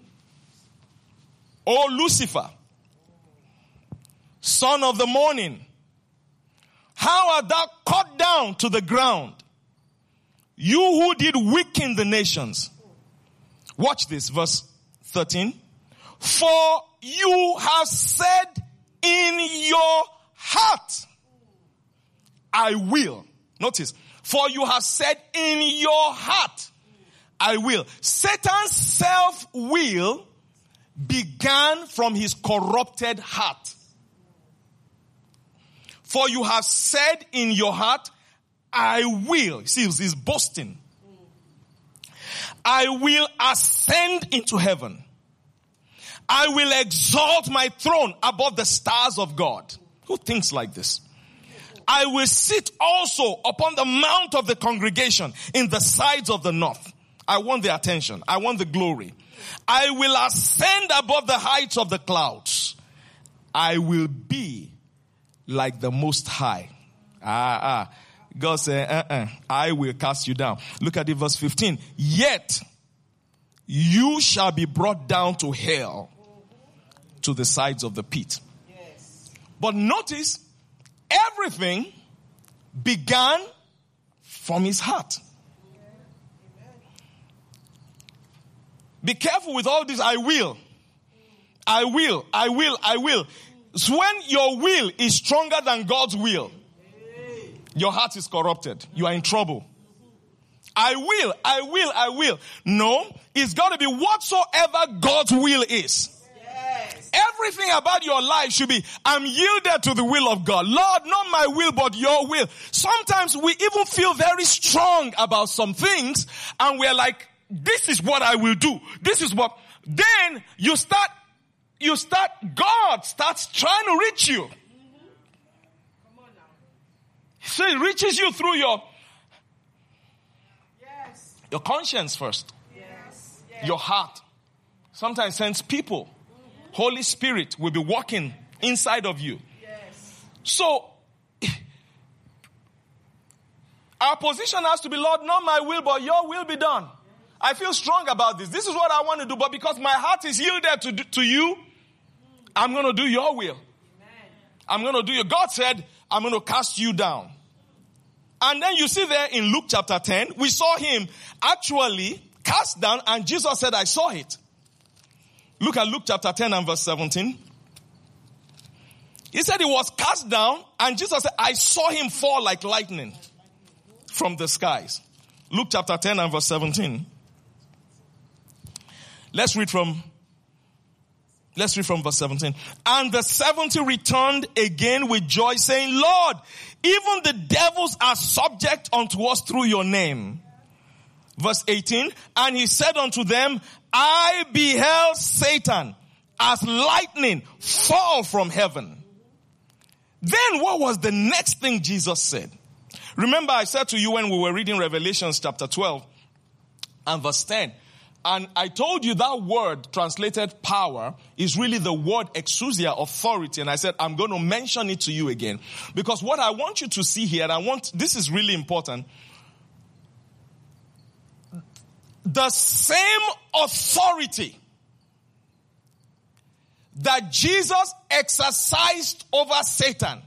O Lucifer, son of the morning? How art thou cut down to the ground, you who did weaken the nations? Watch this, verse thirteen. For you have said in your heart, I will. Notice, for you have said in your heart, I will. Satan's self-will began from his corrupted heart. For you have said in your heart, I will. See, he's boasting. I will ascend into heaven. I will exalt my throne above the stars of God. Who thinks like this? I will sit also upon the mount of the congregation in the sides of the north. I want the attention. I want the glory. I will ascend above the heights of the clouds. I will be like the Most High. Ah, ah. God said, uh-uh, I will cast you down. Look at it, verse fifteen. Yet you shall be brought down to hell, to the sides of the pit. Yes. But notice, everything began from his heart. Be careful with all this. I will. I will. I will. I will. So when your will is stronger than God's will, your heart is corrupted. You are in trouble. I will. I will. I will. No, it's got to be whatsoever God's will is. Yes. Everything about your life should be, I'm yielded to the will of God. Lord, not my will, but your will. Sometimes we even feel very strong about some things, and we're like, this is what I will do. This is what. Then you start, you start, God starts trying to reach you. Mm-hmm. Come on now. So it reaches you through your, yes. your conscience first. Yes. Yes. Your heart. Sometimes sends people. Mm-hmm. Holy Spirit will be walking inside of you. Yes. So, our position has to be, Lord, not my will, but your will be done. I feel strong about this. This is what I want to do. But because my heart is yielded to, to you, I'm going to do your will. Amen. I'm going to do your. God said, I'm going to cast you down. And then you see there in Luke chapter ten, we saw him actually cast down, and Jesus said, I saw it. Look at Luke chapter ten and verse seventeen. He said he was cast down, and Jesus said, I saw him fall like lightning from the skies. Luke chapter ten and verse seventeen. Let's read from, let's read from verse seventeen. And the seventy returned again with joy, saying, Lord, even the devils are subject unto us through your name. Verse eighteen. And he said unto them, I beheld Satan as lightning fall from heaven. Then what was the next thing Jesus said? Remember I said to you when we were reading Revelations chapter twelve and verse ten. And I told you that word translated power is really the word exousia, authority. And I said, I'm going to mention it to you again. Because what I want you to see here, and I want, this is really important. The same authority that Jesus exercised over Satan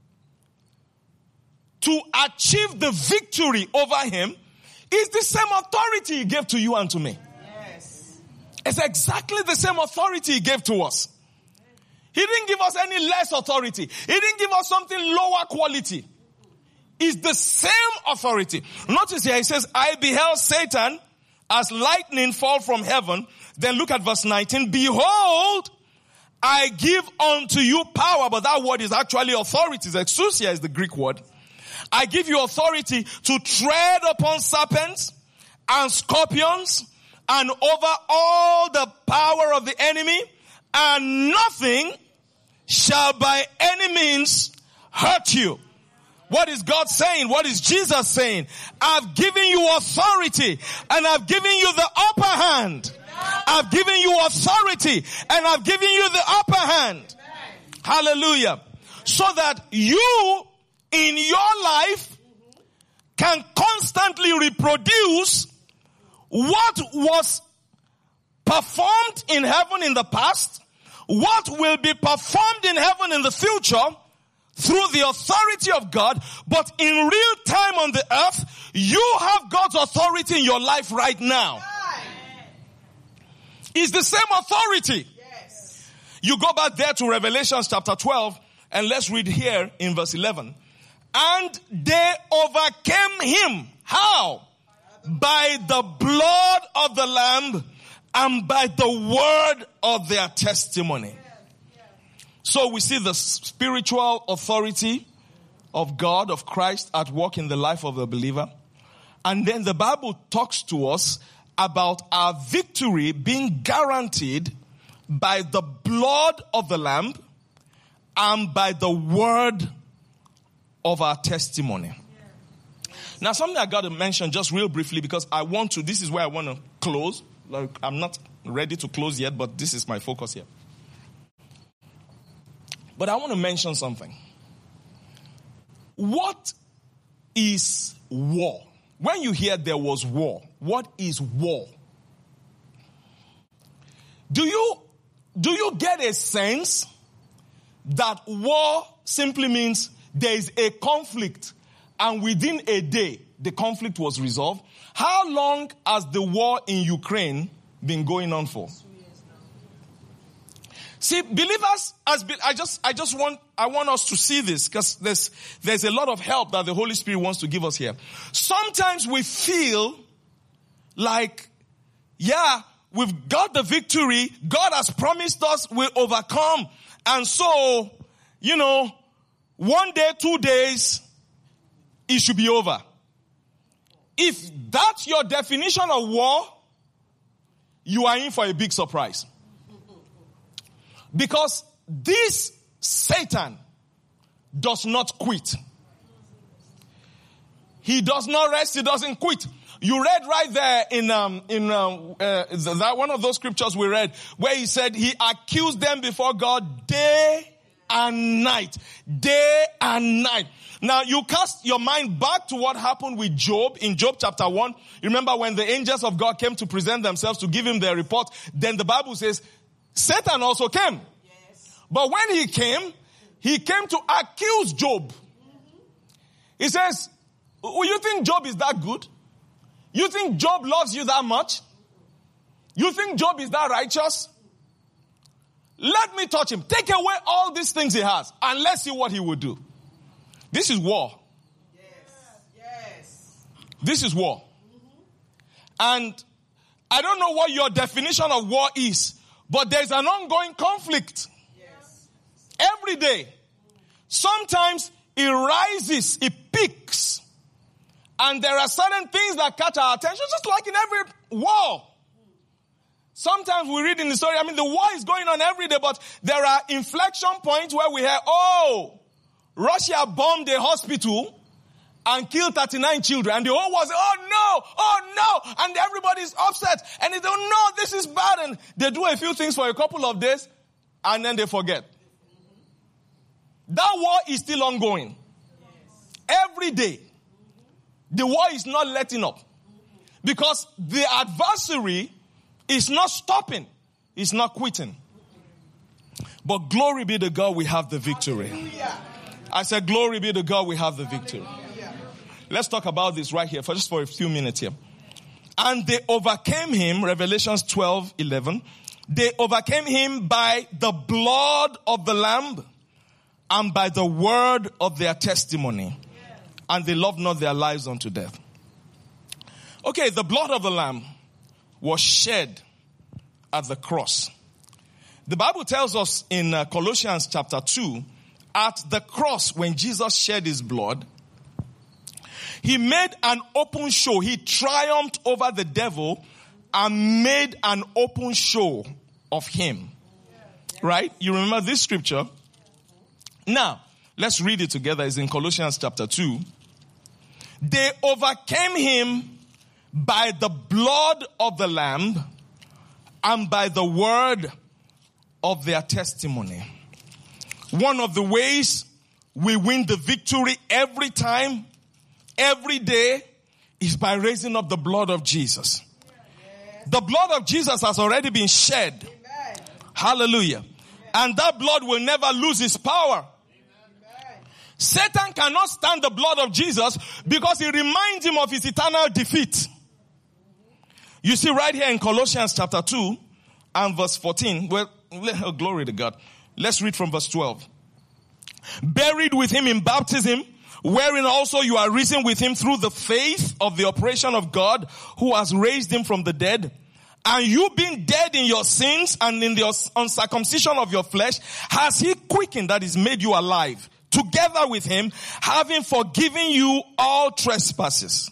to achieve the victory over him is the same authority he gave to you and to me. It's exactly the same authority he gave to us. He didn't give us any less authority. He didn't give us something lower quality. It's the same authority. Notice here, he says, I beheld Satan as lightning fall from heaven. Then look at verse nineteen. Behold, I give unto you power. But that word is actually authority. Exousia is the Greek word. I give you authority to tread upon serpents and scorpions and over all the power of the enemy, and nothing shall by any means hurt you. What is God saying? What is Jesus saying? I've given you authority, and I've given you the upper hand. I've given you authority, and I've given you the upper hand. Hallelujah. So that you in your life can constantly reproduce what was performed in heaven in the past, what will be performed in heaven in the future through the authority of God, but in real time on the earth, you have God's authority in your life right now. It's the same authority. Yes. You go back there to Revelation chapter twelve, and let's read here in verse eleven. And they overcame him. How? By the blood of the Lamb and by the word of their testimony. So we see the spiritual authority of God, of Christ, at work in the life of the believer. And then the Bible talks to us about our victory being guaranteed by the blood of the Lamb and by the word of our testimony. Now, something I got to mention just real briefly, because I want to, this is where I want to close. Like, I'm not ready to close yet, but this is my focus here. But I want to mention something. What is war? When you hear there was war, what is war? Do you, do you get a sense that war simply means there is a conflict and within a day the conflict was resolved? How long has the war in Ukraine been going on for? See, believers, as be, I just, I just want, I want us to see this, because there's, there's a lot of help that the Holy Spirit wants to give us here. Sometimes we feel like, yeah, we've got the victory. God has promised us we'll overcome. And so, you know, one day, two days, it should be over. If that's your definition of war, you are in for a big surprise. Because this Satan does not quit. He does not rest. He doesn't quit. You read right there in um in um, uh, that one of those scriptures we read where he said he accused them before God day and night, day and night. Now you cast your mind back to what happened with Job in Job chapter one. You remember when the angels of God came to present themselves to give him their report? Then the Bible says Satan also came. Yes. But when he came, he came to accuse Job. Mm-hmm. He says, oh, you think Job is that good? You think Job loves you that much? You think Job is that righteous? Let me touch him. Take away all these things he has, and let's see what he will do. This is war. Yes. Yes. This is war. Mm-hmm. And I don't know what your definition of war is, but there's an ongoing conflict. Yes. Every day. Sometimes it rises, it peaks. And there are certain things that catch our attention, just like in every war. Sometimes we read in the story, I mean, the war is going on every day, but there are inflection points where we hear, oh, Russia bombed a hospital and killed thirty-nine children. And the whole world says, oh no, oh no. And everybody's upset. And they don't know this is bad. And they do a few things for a couple of days and then they forget. That war is still ongoing. Every day. The war is not letting up. Because the adversary is not stopping. It's not quitting. But glory be to God, we have the victory. Hallelujah. I said, glory be to God, we have the victory. Hallelujah. Let's talk about this right here for just for a few minutes here. And they overcame him, Revelation twelve eleven. They overcame him by the blood of the Lamb and by the word of their testimony. And they loved not their lives unto death. Okay, the blood of the Lamb was shed at the cross. The Bible tells us in uh, Colossians chapter two, at the cross when Jesus shed his blood, he made an open show. He triumphed over the devil and made an open show of him. Right? You remember this scripture? Now, let's read it together. It's in Colossians chapter two. They overcame him by the blood of the Lamb and by the word of their testimony. One of the ways we win the victory every time, every day, is by raising up the blood of Jesus. The blood of Jesus has already been shed. Hallelujah. And that blood will never lose its power. Satan cannot stand the blood of Jesus because it reminds him of his eternal defeat. You see right here in Colossians chapter two and verse fourteen. Well, oh, glory to God. Let's read from verse twelve. Buried with him in baptism, wherein also you are risen with him through the faith of the operation of God who has raised him from the dead. And you being dead in your sins and in the uncircumcision of your flesh, has he quickened, that is made you alive, together with him, having forgiven you all trespasses,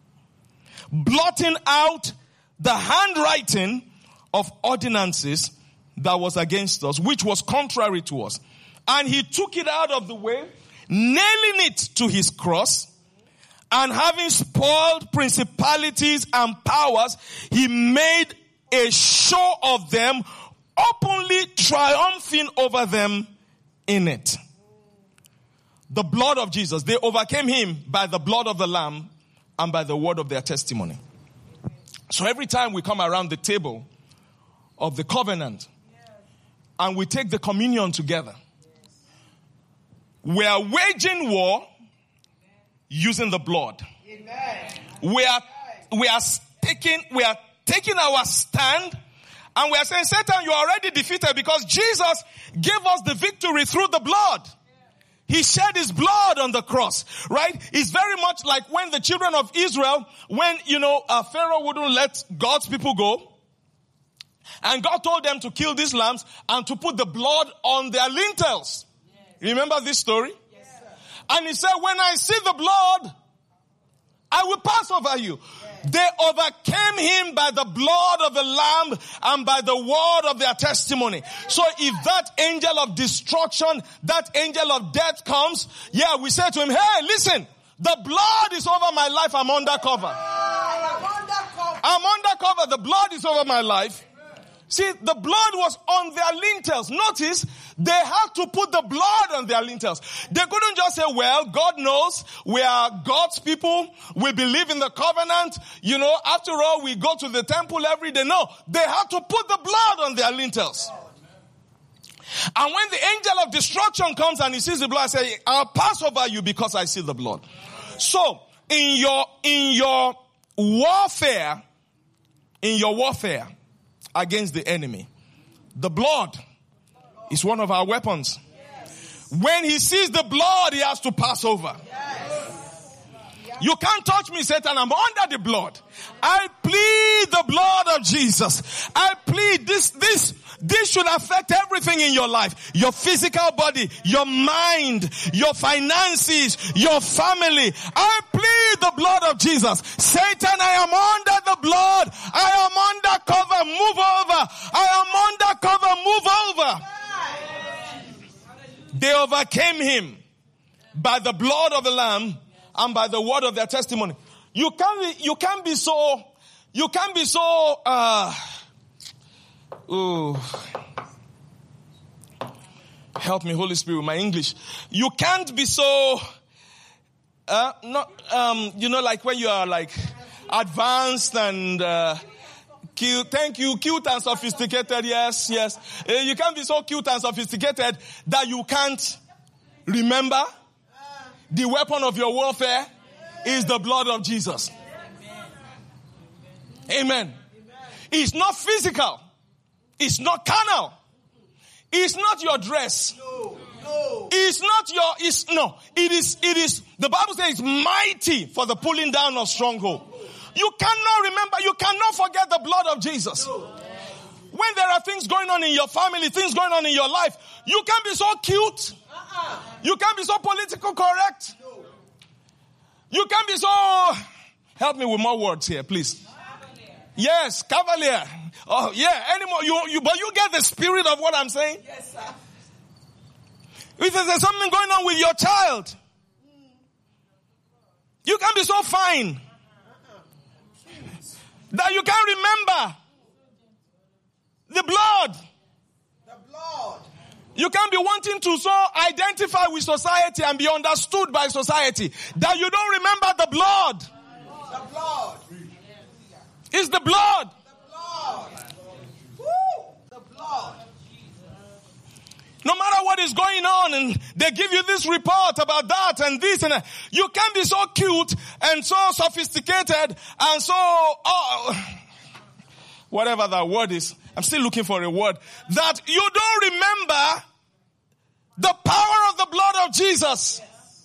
blotting out the handwriting of ordinances that was against us, which was contrary to us. And he took it out of the way, nailing it to his cross, and having spoiled principalities and powers, he made a show of them, openly triumphing over them in it. The blood of Jesus, they overcame him by the blood of the Lamb and by the word of their testimony. So every time we come around the table of the covenant and we take the communion together, we are waging war using the blood. We are, we are taking, we are taking our stand, and we are saying, Satan, you are already defeated because Jesus gave us the victory through the blood. He shed his blood on the cross, right? It's very much like when the children of Israel, when, you know, uh, Pharaoh wouldn't let God's people go, and God told them to kill these lambs and to put the blood on their lintels. Yes. Remember this story? Yes, sir. And he said, when I see the blood, I will pass over you. Yes. They overcame him by the blood of the Lamb and by the word of their testimony. So if that angel of destruction, that angel of death comes, yeah, we say to him, hey, listen, the blood is over my life. I'm undercover. I'm undercover. I'm undercover. The blood is over my life. See, the blood was on their lintels. Notice, they had to put the blood on their lintels. They couldn't just say, well, God knows we are God's people. We believe in the covenant. You know, after all, we go to the temple every day. No, they had to put the blood on their lintels. And when the angel of destruction comes and he sees the blood, I say, I'll pass over you because I see the blood. So, in your, in your warfare, in your warfare, against the enemy, the blood is one of our weapons. Yes. When he sees the blood, he has to pass over. Yes. You can't touch me, Satan. I'm under the blood. I plead the blood of Jesus. I plead this, this, this should affect everything in your life. Your physical body, your mind, your finances, your family. I plead the blood of Jesus. Satan, I am under the blood. I am under cover. Move over. I am under cover. Move over. They overcame him by the blood of the Lamb and by the word of their testimony. You can't be, you can't be so, you can't be so, uh, ooh. Help me, Holy Spirit, with my English. You can't be so, uh, not, um, you know, like when you are like advanced and, uh, cute. Thank you. Cute and sophisticated. Yes, yes. Uh, you can't be so cute and sophisticated that you can't remember the weapon of your warfare is the blood of Jesus. Amen. It's not physical. It's not carnal. It's not your dress. No, no. It's not your, it's, no. It is, it is, the Bible says it's mighty for the pulling down of stronghold. You cannot remember, you cannot forget the blood of Jesus. No. When there are things going on in your family, things going on in your life, you can't be so cute. Uh-uh. You can't be so political correct. No. You can't be so, help me with more words here, please. Cavalier. Yes, cavalier. Oh, yeah, anymore. You, you, but you get the spirit of what I'm saying? Yes, sir. If there's something going on with your child, you can't be so fine that you can't remember The blood. The blood. You can't be wanting to so identify with society and be understood by society that you don't remember the blood. The blood. It's the blood. The blood. Woo! The blood. No matter what is going on and they give you this report about that and this and that, you can't be so cute and so sophisticated and so, oh, whatever that word is. I'm still looking for a word. That you don't remember the power of the blood of Jesus.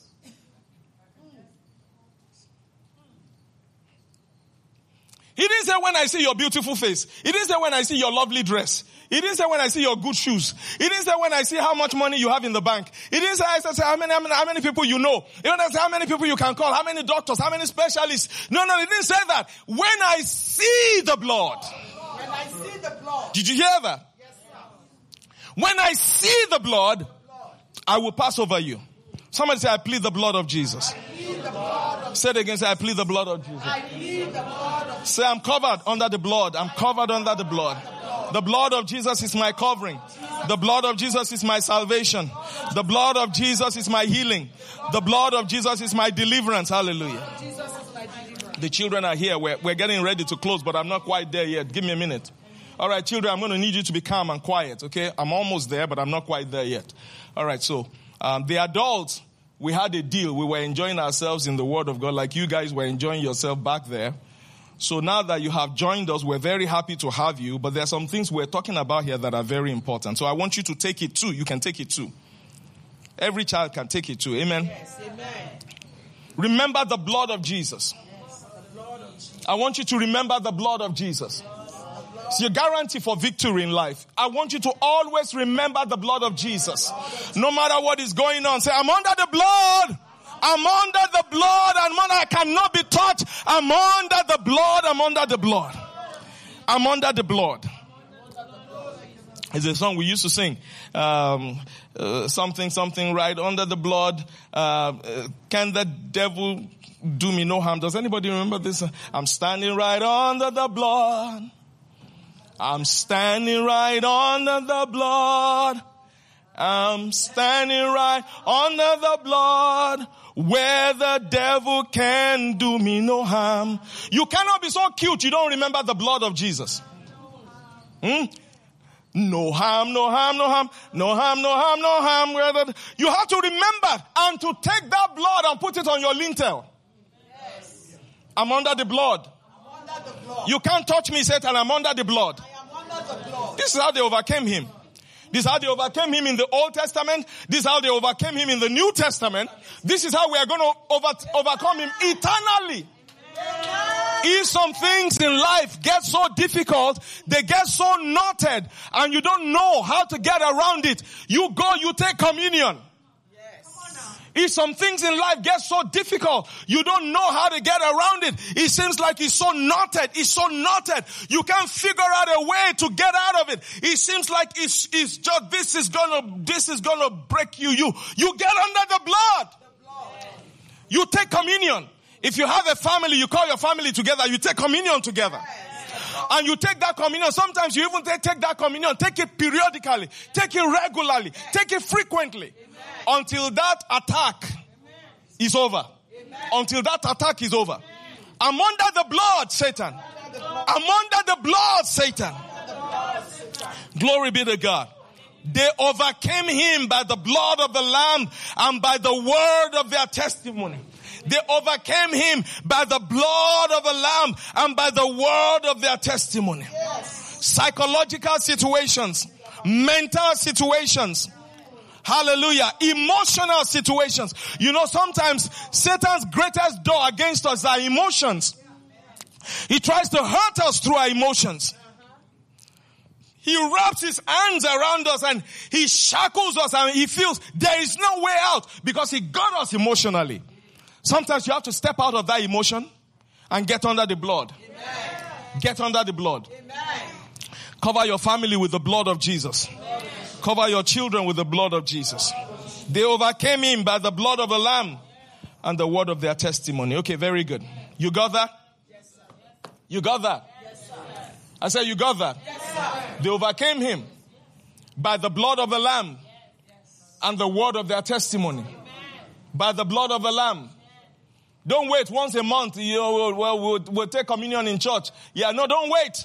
He didn't say when I see your beautiful face. He didn't say when I see your lovely dress. He didn't say when I see your good shoes. He didn't say when I see how much money you have in the bank. He didn't say, I said, how many, how many, how many people you know. He didn't say how many people you can call, how many doctors, how many specialists. No, no, he didn't say that. When I see the blood. When I see the blood. Did you hear that? Yes, sir. When I see the blood, I will pass over you. Somebody say, I plead the blood of Jesus. I plead the blood of Say it again, say, I plead the blood of Jesus. I plead the blood of Say, I'm covered under the blood. I'm covered under the blood. The blood of Jesus is my covering. The blood of Jesus is my salvation. The blood of Jesus is my healing. The blood of Jesus is my deliverance. Hallelujah. The children are here. We're, we're getting ready to close, but I'm not quite there yet. Give me a minute. All right, children, I'm going to need you to be calm and quiet, okay? I'm almost there, but I'm not quite there yet. All right, so um, the adults, we had a deal. We were enjoying ourselves in the Word of God like you guys were enjoying yourself back there. So now that you have joined us, we're very happy to have you. But there are some things we're talking about here that are very important. So I want you to take it too. You can take it too. Every child can take it too. Amen? Yes, amen. Remember the blood of Jesus. Yes, the blood of Jesus. I want you to remember the blood of Jesus. It's your guarantee for victory in life. I want you to always remember the blood of Jesus. No matter what is going on, say, I'm under the blood. I'm under the blood, and man, I cannot be touched. I'm under the blood. I'm under the blood. I'm under the blood. It's a song we used to sing. Um, uh, something, something, right under the blood. Uh, uh, can the devil do me no harm? Does anybody remember this? I'm standing right under the blood. I'm standing right under the blood. I'm standing right under the blood where the devil can do me no harm. You cannot be so cute you don't remember the blood of Jesus. Hmm? No harm, no harm, no harm, no harm, no harm, no harm. You have to remember and to take that blood and put it on your lintel. Yes. I'm under the blood. I'm under the blood. You can't touch me, Satan. I'm under the blood. I am under the blood. This is how they overcame him. This is how they overcame him in the Old Testament. This is how they overcame him in the New Testament. This is how we are going to over, overcome him eternally. If some things in life get so difficult, they get so knotted, and you don't know how to get around it, you go, you take communion. If some things in life get so difficult, you don't know how to get around it. It seems like it's so knotted. It's so knotted. You can't figure out a way to get out of it. It seems like it's, it's just, this is gonna, this is gonna break you. You, you get under the blood. The blood. You take communion. If you have a family, you call your family together, you take communion together. And you take that communion. Sometimes you even take, take that communion. Take it periodically. Take it regularly. Take it frequently. Until that attack is over. Until that attack is over. I'm under the blood, Satan. I'm under the blood, Satan. Glory be to God. They overcame him by the blood of the Lamb and by the word of their testimony. They overcame him by the blood of the Lamb and by the word of their testimony. Yes. Psychological situations, mental situations, hallelujah, emotional situations. You know, sometimes Satan's greatest door against us are emotions. He tries to hurt us through our emotions. He wraps his hands around us and he shackles us and he feels there is no way out because he got us emotionally. Sometimes you have to step out of that emotion and get under the blood. Amen. Get under the blood. Amen. Cover your family with the blood of Jesus. Amen. Cover your children with the blood of Jesus. They overcame him by the blood of the Lamb and the word of their testimony. Okay, very good. You got that? Yes, sir. You got that? Yes, sir. I said, you got that? Yes, sir. They overcame him by the blood of the Lamb and the word of their testimony. By the blood of the Lamb. Don't wait once a month. You know, well, we'll, we'll take communion in church. Yeah, no, don't wait.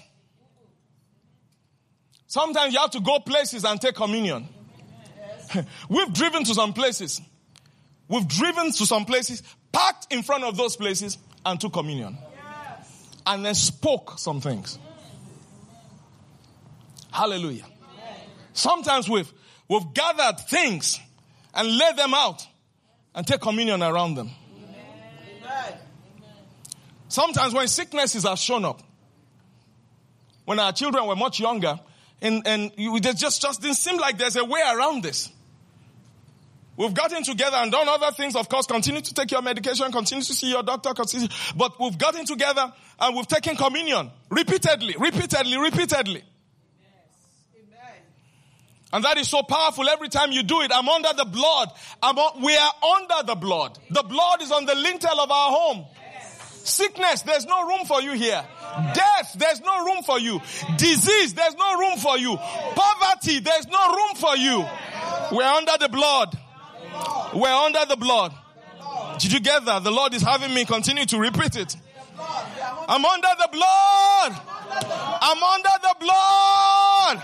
Sometimes you have to go places and take communion. We've driven to some places. We've driven to some places, parked in front of those places, and took communion. And then spoke some things. Hallelujah. Sometimes we've, we've gathered things and laid them out and take communion around them. Sometimes when sicknesses have shown up, when our children were much younger, and, and you, they just, just didn't seem like there's a way around this. We've gotten together and done other things, of course, continue to take your medication, continue to see your doctor, continue, but we've gotten together and we've taken communion repeatedly, repeatedly, repeatedly. And that is so powerful. Every time you do it, I'm under the blood. I'm on, we are under the blood. The blood is on the lintel of our home. Sickness, there's no room for you here. Death, there's no room for you. Disease, there's no room for you. Poverty, there's no room for you. We're under the blood. We're under the blood. Did you get that? The Lord is having me continue to repeat it. I'm under the blood. I'm under the blood.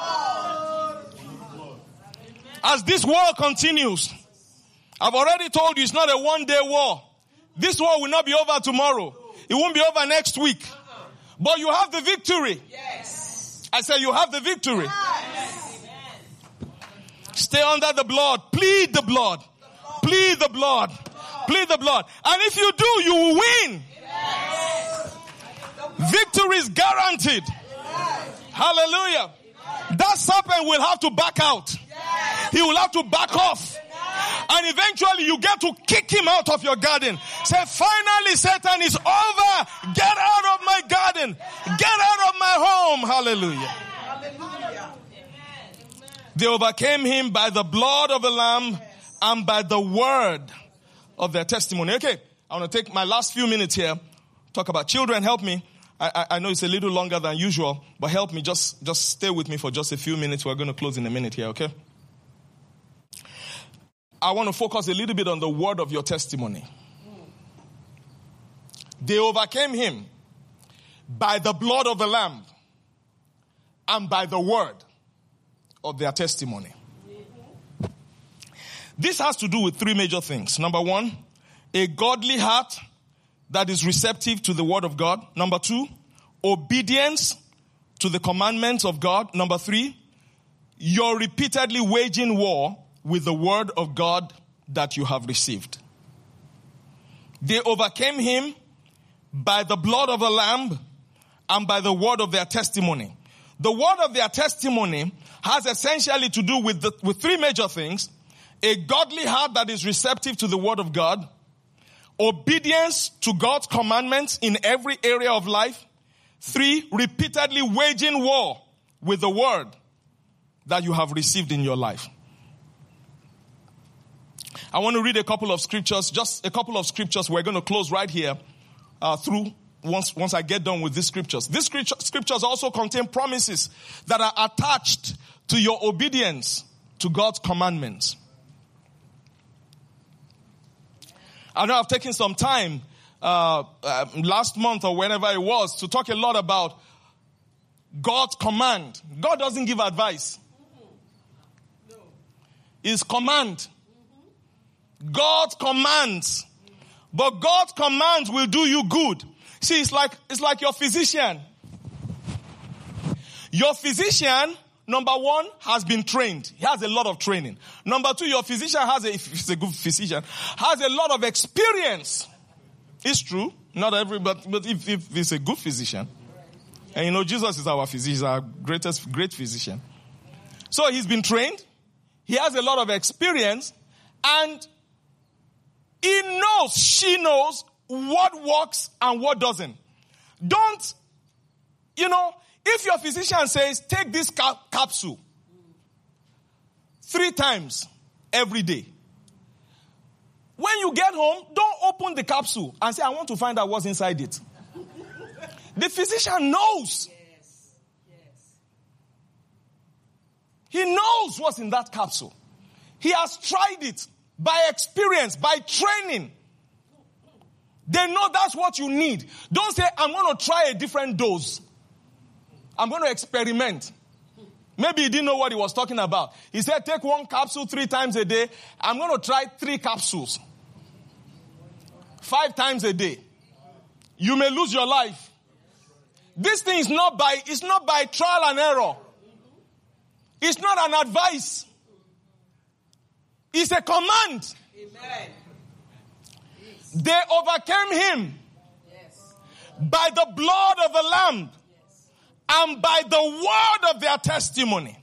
As this war continues, I've already told you it's not a one-day war. This war will not be over tomorrow. It won't be over next week. But you have the victory. Yes. I said you have the victory. Yes. Stay under the blood. Plead the blood. Plead the blood. Plead the blood. And if you do, you will win. Yes. Victory is guaranteed. Yes. Hallelujah. That serpent will have to back out. He will have to back off. And eventually you get to kick him out of your garden. Say, finally, Satan is over. Get out of my garden. Get out of my home. Hallelujah. Hallelujah. They overcame him by the blood of the Lamb and by the word of their testimony. Okay, I want to take my last few minutes here. Talk about children. Help me. I, I, I know it's a little longer than usual, but help me. Just, just stay with me for just a few minutes. We're going to close in a minute here, okay? I want to focus a little bit on the word of your testimony. They overcame him by the blood of the Lamb and by the word of their testimony. This has to do with three major things. Number one, a godly heart that is receptive to the word of God. Number two, obedience to the commandments of God. Number three, you're repeatedly waging war with the word of God that you have received. They overcame him by the blood of the Lamb and by the word of their testimony. The word of their testimony has essentially to do with, the, with three major things. A godly heart that is receptive to the word of God. Obedience to God's commandments in every area of life. Three, repeatedly waging war with the word that you have received in your life. I want to read a couple of scriptures, just a couple of scriptures. We're going to close right here uh, through once, once I get done with these scriptures. These scripture, scriptures also contain promises that are attached to your obedience to God's commandments. I know I've taken some time uh, uh, last month or whenever it was to talk a lot about God's command. God doesn't give advice. It's command. God's commands. But God's commands will do you good. See, it's like, it's like your physician. Your physician, number one, has been trained. He has a lot of training. Number two, your physician has a, if he's a good physician, has a lot of experience. It's true. Not everybody, but if, if he's a good physician. And you know, Jesus is our physician, he's our greatest, great physician. So he's been trained. He has a lot of experience. And he knows, she knows what works and what doesn't. Don't, you know, if your physician says, take this cap- capsule three times every day. When you get home, don't open the capsule and say, I want to find out what's inside it. The physician knows. He knows what's in that capsule. He has tried it by experience, by training. They know that's what you need. Don't say, I'm going to try a different dose. I'm going to experiment. Maybe he didn't know what he was talking about. He said, take one capsule three times a day. I'm going to try three capsules. Five times a day. You may lose your life. This thing is not by, it's not by trial and error. It's not an advice. It's a command. Amen. They overcame him yes. by the blood of the Lamb yes. and by the word of their testimony.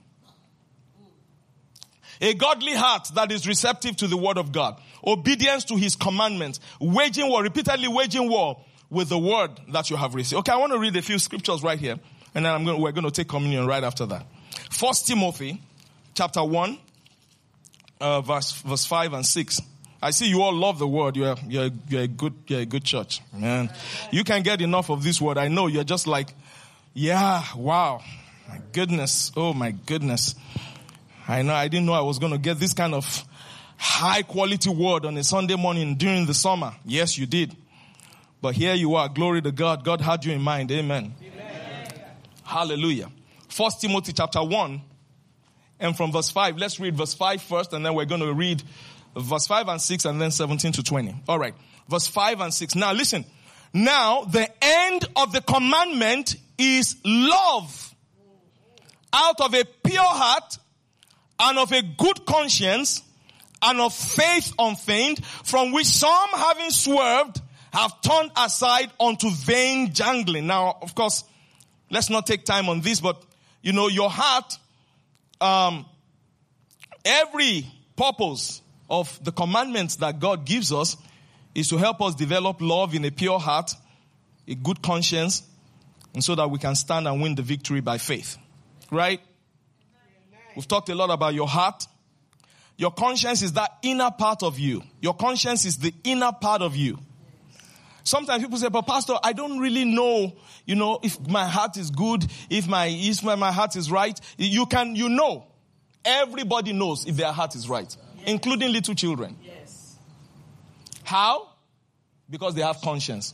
A godly heart that is receptive to the word of God. Obedience to his commandments. Waging war, repeatedly waging war with the word that you have received. Okay, I want to read a few scriptures right here. And then I'm going, we're going to take communion right after that. First Timothy chapter one, uh, verse, verse five and six. I see you all love the word. You're, you're, you're a good, you're a good church, man. You can't get enough of this word. I know you're just like, yeah, wow. My goodness. Oh my goodness. I know I didn't know I was going to get this kind of high quality word on a Sunday morning during the summer. Yes, you did. But here you are. Glory to God. God had you in mind. Amen. Amen. Hallelujah. First Timothy chapter one and from verse five. Let's read verse five first and then we're going to read verse five and six and then seventeen to twenty. All right. Verse five and six. Now listen. Now the end of the commandment is love out of a pure heart and of a good conscience and of faith unfeigned, from which some having swerved have turned aside unto vain jangling. Now, of course, let's not take time on this, but you know, your heart, um, every purpose of the commandments that God gives us is to help us develop love in a pure heart, a good conscience, and so that we can stand and win the victory by faith. Right? We've talked a lot about your heart. Your conscience is that inner part of you. Your conscience is the inner part of you. Sometimes people say, but pastor, I don't really know, you know, if my heart is good, if my, if my, my heart is right. You can, you know. Everybody knows if their heart is right, yes. including little children. Yes. How? Because they have conscience.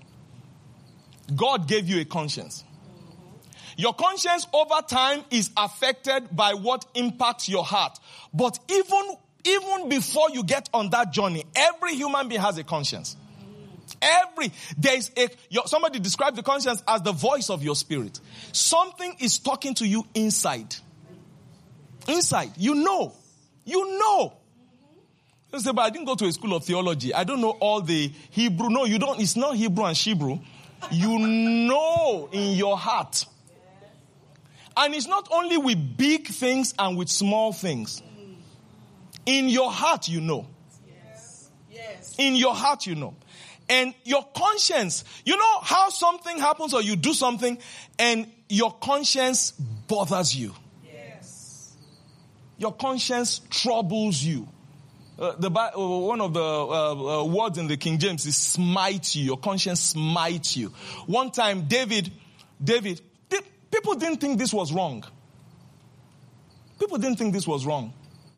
God gave you a conscience. Your conscience over time is affected by what impacts your heart. But even, even before you get on that journey, every human being has a conscience. Every, there is a, your, somebody described the conscience as the voice of your spirit. Something is talking to you inside. Inside. You know. You know. You say, but I didn't go to a school of theology. I don't know all the Hebrew. No, you don't. It's not Hebrew and Hebrew. You know in your heart. And it's not only with big things and with small things. In your heart, you know. Yes. Yes. In your heart, you know. And your conscience, you know how something happens or you do something and your conscience bothers you. Yes. Your conscience troubles you. Uh, the uh, one of the uh, uh, words in the King James is smite you. Your conscience smites you. One time, David, David, pe- people didn't think this was wrong. People didn't think this was wrong.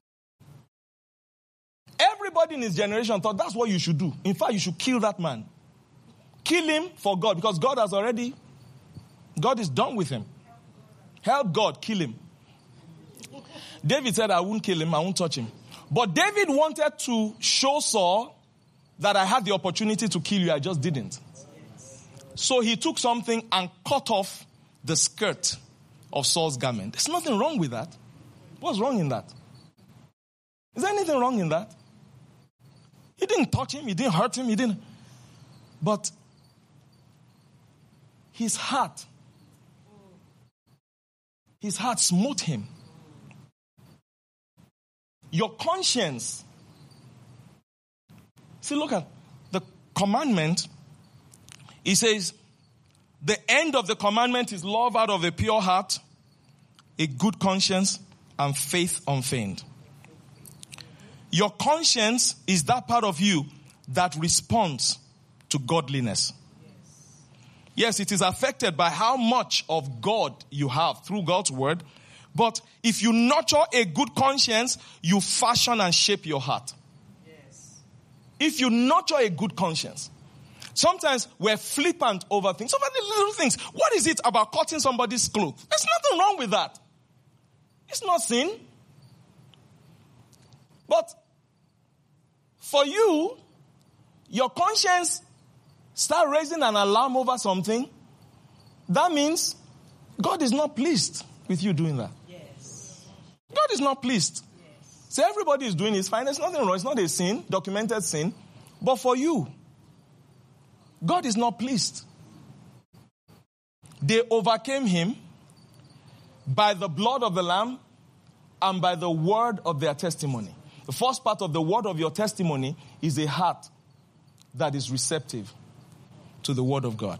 Everybody in his generation thought that's what you should do. In fact, you should kill that man. Kill him for God, because God has already, God is done with him. Help God, kill him. David said, I won't kill him, I won't touch him. But David wanted to show Saul that I had the opportunity to kill you, I just didn't. So he took something and cut off the skirt of Saul's garment. There's nothing wrong with that. What's wrong in that? Is there anything wrong in that? He didn't touch him, he didn't hurt him, he didn't. But his heart, his heart smote him. Your conscience. See, look at the commandment. It says, the end of the commandment is love out of a pure heart, a good conscience, and faith unfeigned. Your conscience is that part of you that responds to godliness. Yes, it is affected by how much of God you have through God's word, But if you nurture a good conscience, you fashion and shape your heart. Yes. If you nurture a good conscience. Sometimes we're flippant over things, over the little things. What is it about cutting somebody's clothes? There's nothing wrong with that. It's not sin. But for you, your conscience start raising an alarm over something. That means God is not pleased with you doing that. Yes. God is not pleased. Yes. So everybody is doing it. It's fine. There's nothing wrong. It's not a sin, documented sin. But for you, God is not pleased. They overcame him by the blood of the Lamb and by the word of their testimony. The first part of the word of your testimony is a heart that is receptive to the word of God.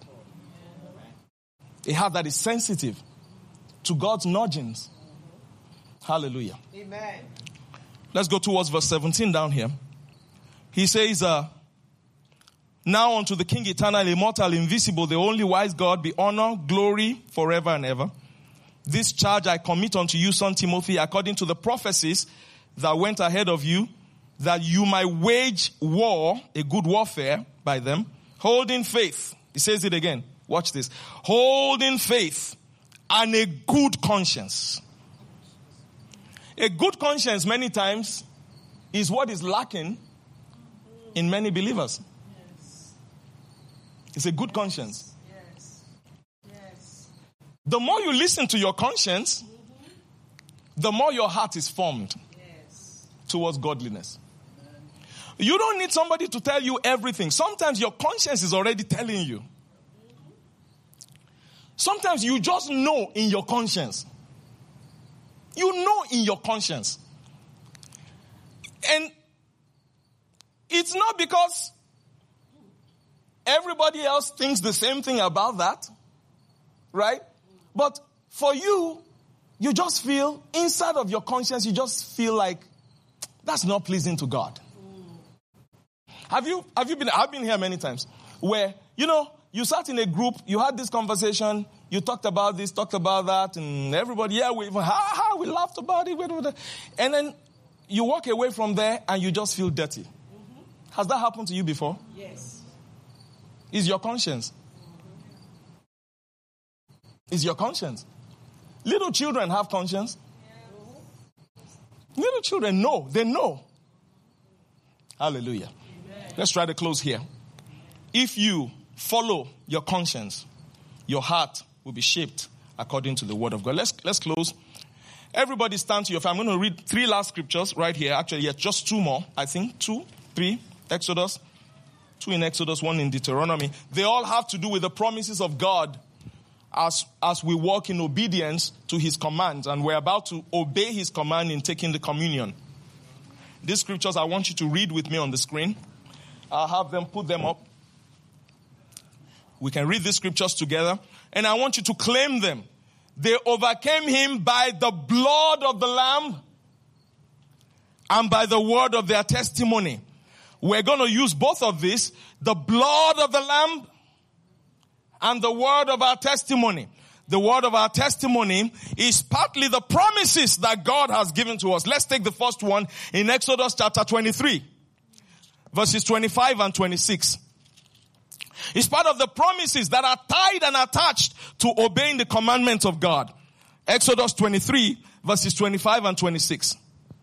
A heart that is sensitive to God's nudgings. Hallelujah. Amen. Let's go towards verse seventeen down here. He says, uh, now unto the King eternal, immortal, invisible, the only wise God, be honor, glory, forever and ever. This charge I commit unto you, son Timothy, according to the prophecies that went ahead of you, that you might wage war, a good warfare by them, holding faith. He says it again. Watch this. Holding faith and a good conscience. A good conscience many times is what is lacking in many believers. It's a good conscience. Yes. Yes. The more you listen to your conscience, the more your heart is formed Yes. towards godliness. You don't need somebody to tell you everything. Sometimes your conscience is already telling you. Sometimes you just know in your conscience. You know in your conscience. And it's not because everybody else thinks the same thing about that. Right? But for you, you just feel, inside of your conscience, you just feel like, that's not pleasing to God. Have you, have you been, I've been here many times, where, you know, you sat in a group, you had this conversation, you talked about this, talked about that, and everybody, yeah, we, ha, ha, we laughed about it, and then you walk away from there and you just feel dirty. Mm-hmm. Has that happened to you before? Yes. Is your conscience? Mm-hmm. Is your conscience? Little children have conscience. Yeah. Little children know, they know. Hallelujah. Amen. Let's try to close here. If you follow your conscience, your heart will be shaped according to the word of God. Let's let's close. Everybody stand to your feet. I'm going to read three last scriptures right here. Actually, yes, just two more. I think two, three. Exodus, two in Exodus, one in Deuteronomy. They all have to do with the promises of God as as we walk in obedience to his commands, and we're about to obey his command in taking the communion. These scriptures I want you to read with me on the screen. I'll have them put them up. We can read these scriptures together. And I want you to claim them. They overcame him by the blood of the Lamb and by the word of their testimony. We're going to use both of these. The blood of the Lamb and the word of our testimony. The word of our testimony is partly the promises that God has given to us. Let's take the first one in Exodus chapter twenty-three. Verses twenty-five and twenty-six. It's part of the promises that are tied and attached to obeying the commandments of God. Exodus twenty-three, verses twenty-five and twenty-six.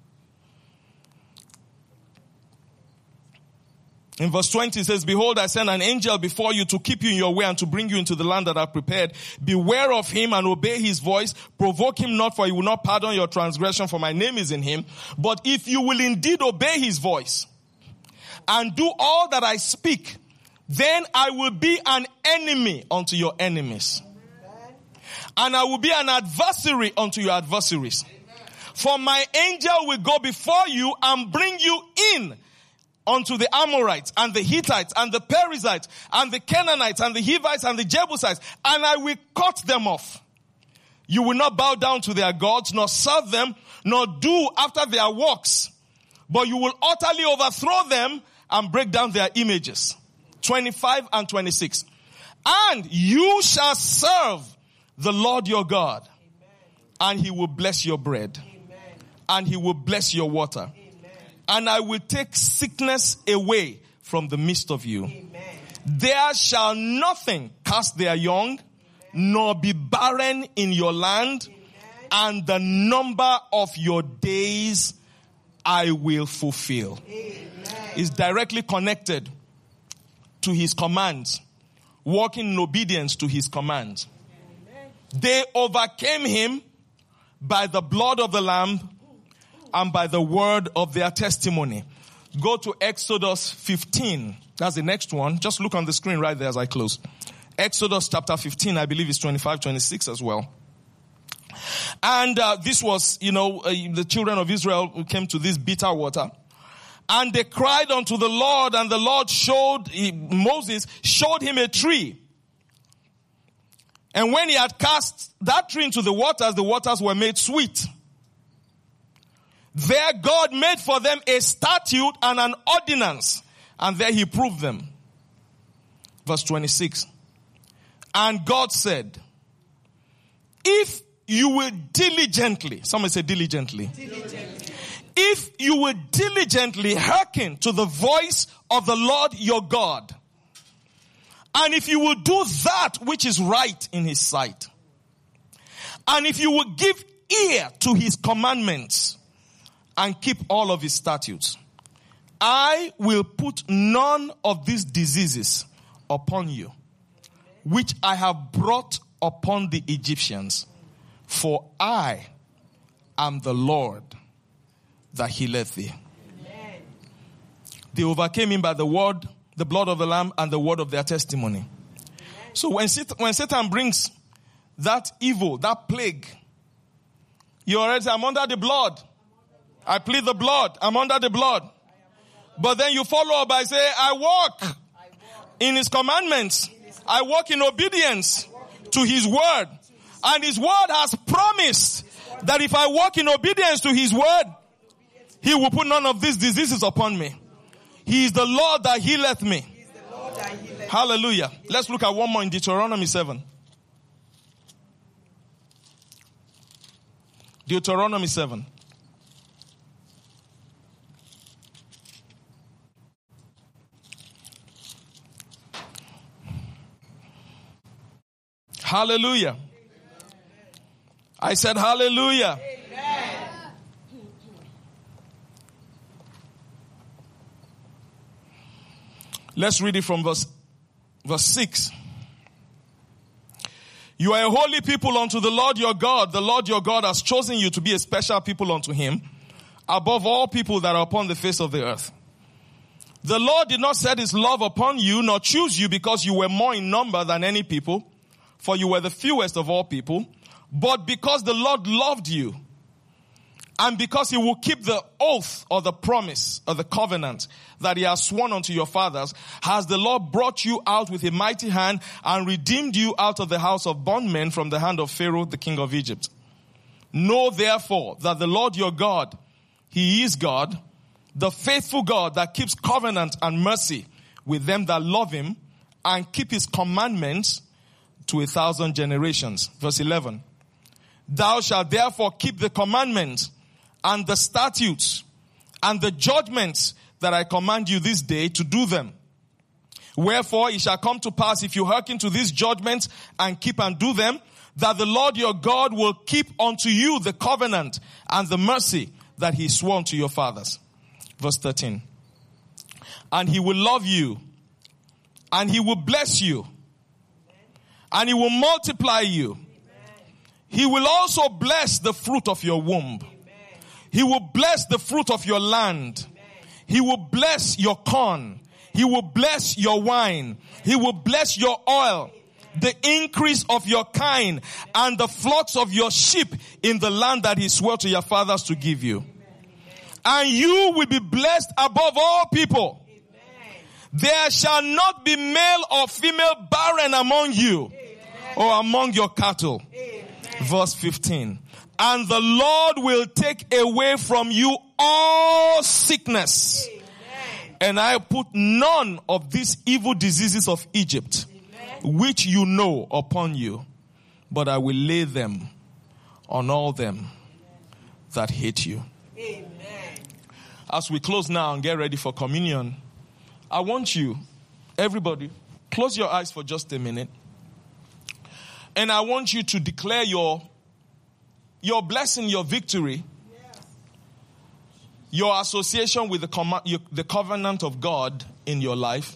In verse twenty it says, behold, I send an angel before you to keep you in your way and to bring you into the land that I have prepared. Beware of him and obey his voice. Provoke him not, for he will not pardon your transgression, for my name is in him. But if you will indeed obey his voice and do all that I speak, then I will be an enemy unto your enemies. And I will be an adversary unto your adversaries. For my angel will go before you and bring you in unto the Amorites and the Hittites and the Perizzites and the Canaanites and the Hivites and the Jebusites, and I will cut them off. You will not bow down to their gods, nor serve them, nor do after their works, but you will utterly overthrow them and break down their images. twenty-five and twenty-six. And you shall serve the Lord your God. and he will bless your bread. Amen. And he will bless your water. Amen. And I will take sickness away from the midst of you. Amen. There shall nothing cast their young, amen, nor be barren in your land, amen, and the number of your days I will fulfill. Amen. Is directly connected to his commands, walking in obedience to his commands. Amen. They overcame him by the blood of the Lamb and by the word of their testimony. Go to Exodus fifteen. That's the next one. Just look on the screen right there as I close. Exodus chapter fifteen, I believe it's twenty-five, twenty-six as well. And uh, this was, you know, uh, the children of Israel who came to this bitter water. And they cried unto the Lord, and the Lord showed, he, Moses showed him a tree. And when he had cast that tree into the waters, the waters were made sweet. There God made for them a statute and an ordinance, and there he proved them. Verse twenty-six. And God said, if you will diligently, somebody say diligently. Diligently. If you will diligently hearken to the voice of the Lord your God, and if you will do that which is right in his sight, and if you will give ear to his commandments and keep all of his statutes, I will put none of these diseases upon you, which I have brought upon the Egyptians, for I am the Lord that healeth thee. Amen. They overcame him by the word, the blood of the Lamb, and the word of their testimony. Amen. So when Satan, when Satan brings that evil, that plague, you already say, I'm under the blood. I plead the blood. I'm under the blood. But then you follow up by saying, I walk in his commandments. I walk in obedience to his word. And his word has promised that if I walk in obedience to his word, he will put none of these diseases upon me. He is the Lord that healeth me. Hallelujah. Let's look at one more in Deuteronomy seven. Deuteronomy seven. Hallelujah. I said hallelujah. Amen. Let's read it from verse, verse six. You are a holy people unto the Lord your God. The Lord your God has chosen you to be a special people unto him, above all people that are upon the face of the earth. The Lord did not set his love upon you, nor choose you because you were more in number than any people, for you were the fewest of all people, but because the Lord loved you, and because he will keep the oath or the promise or the covenant that he has sworn unto your fathers, has the Lord brought you out with a mighty hand and redeemed you out of the house of bondmen from the hand of Pharaoh, the king of Egypt. Know therefore that the Lord your God, he is God, the faithful God that keeps covenant and mercy with them that love him and keep his commandments to a thousand generations. Verse eleven. Thou shalt therefore keep the commandments and the statutes and the judgments that I command you this day to do them. Wherefore it shall come to pass, if you hearken to these judgments and keep and do them, that the Lord your God will keep unto you the covenant and the mercy that he swore unto your fathers. Verse thirteen. And he will love you, and he will bless you, and he will multiply you. He will also bless the fruit of your womb. He will bless the fruit of your land. He will bless your corn. He will bless your wine. He will bless your oil, the increase of your kind, and the flocks of your sheep in the land that he swore to your fathers to give you. And you will be blessed above all people. There shall not be male or female barren among you or among your cattle. Verse fifteen. And the Lord will take away from you all sickness. Amen. And I put none of these evil diseases of Egypt, amen, which you know, upon you, but I will lay them on all them that hate you. Amen. As we close now and get ready for communion, I want you, everybody, close your eyes for just a minute. And I want you to declare your, your blessing, your victory, your association with the, com- the covenant of God in your life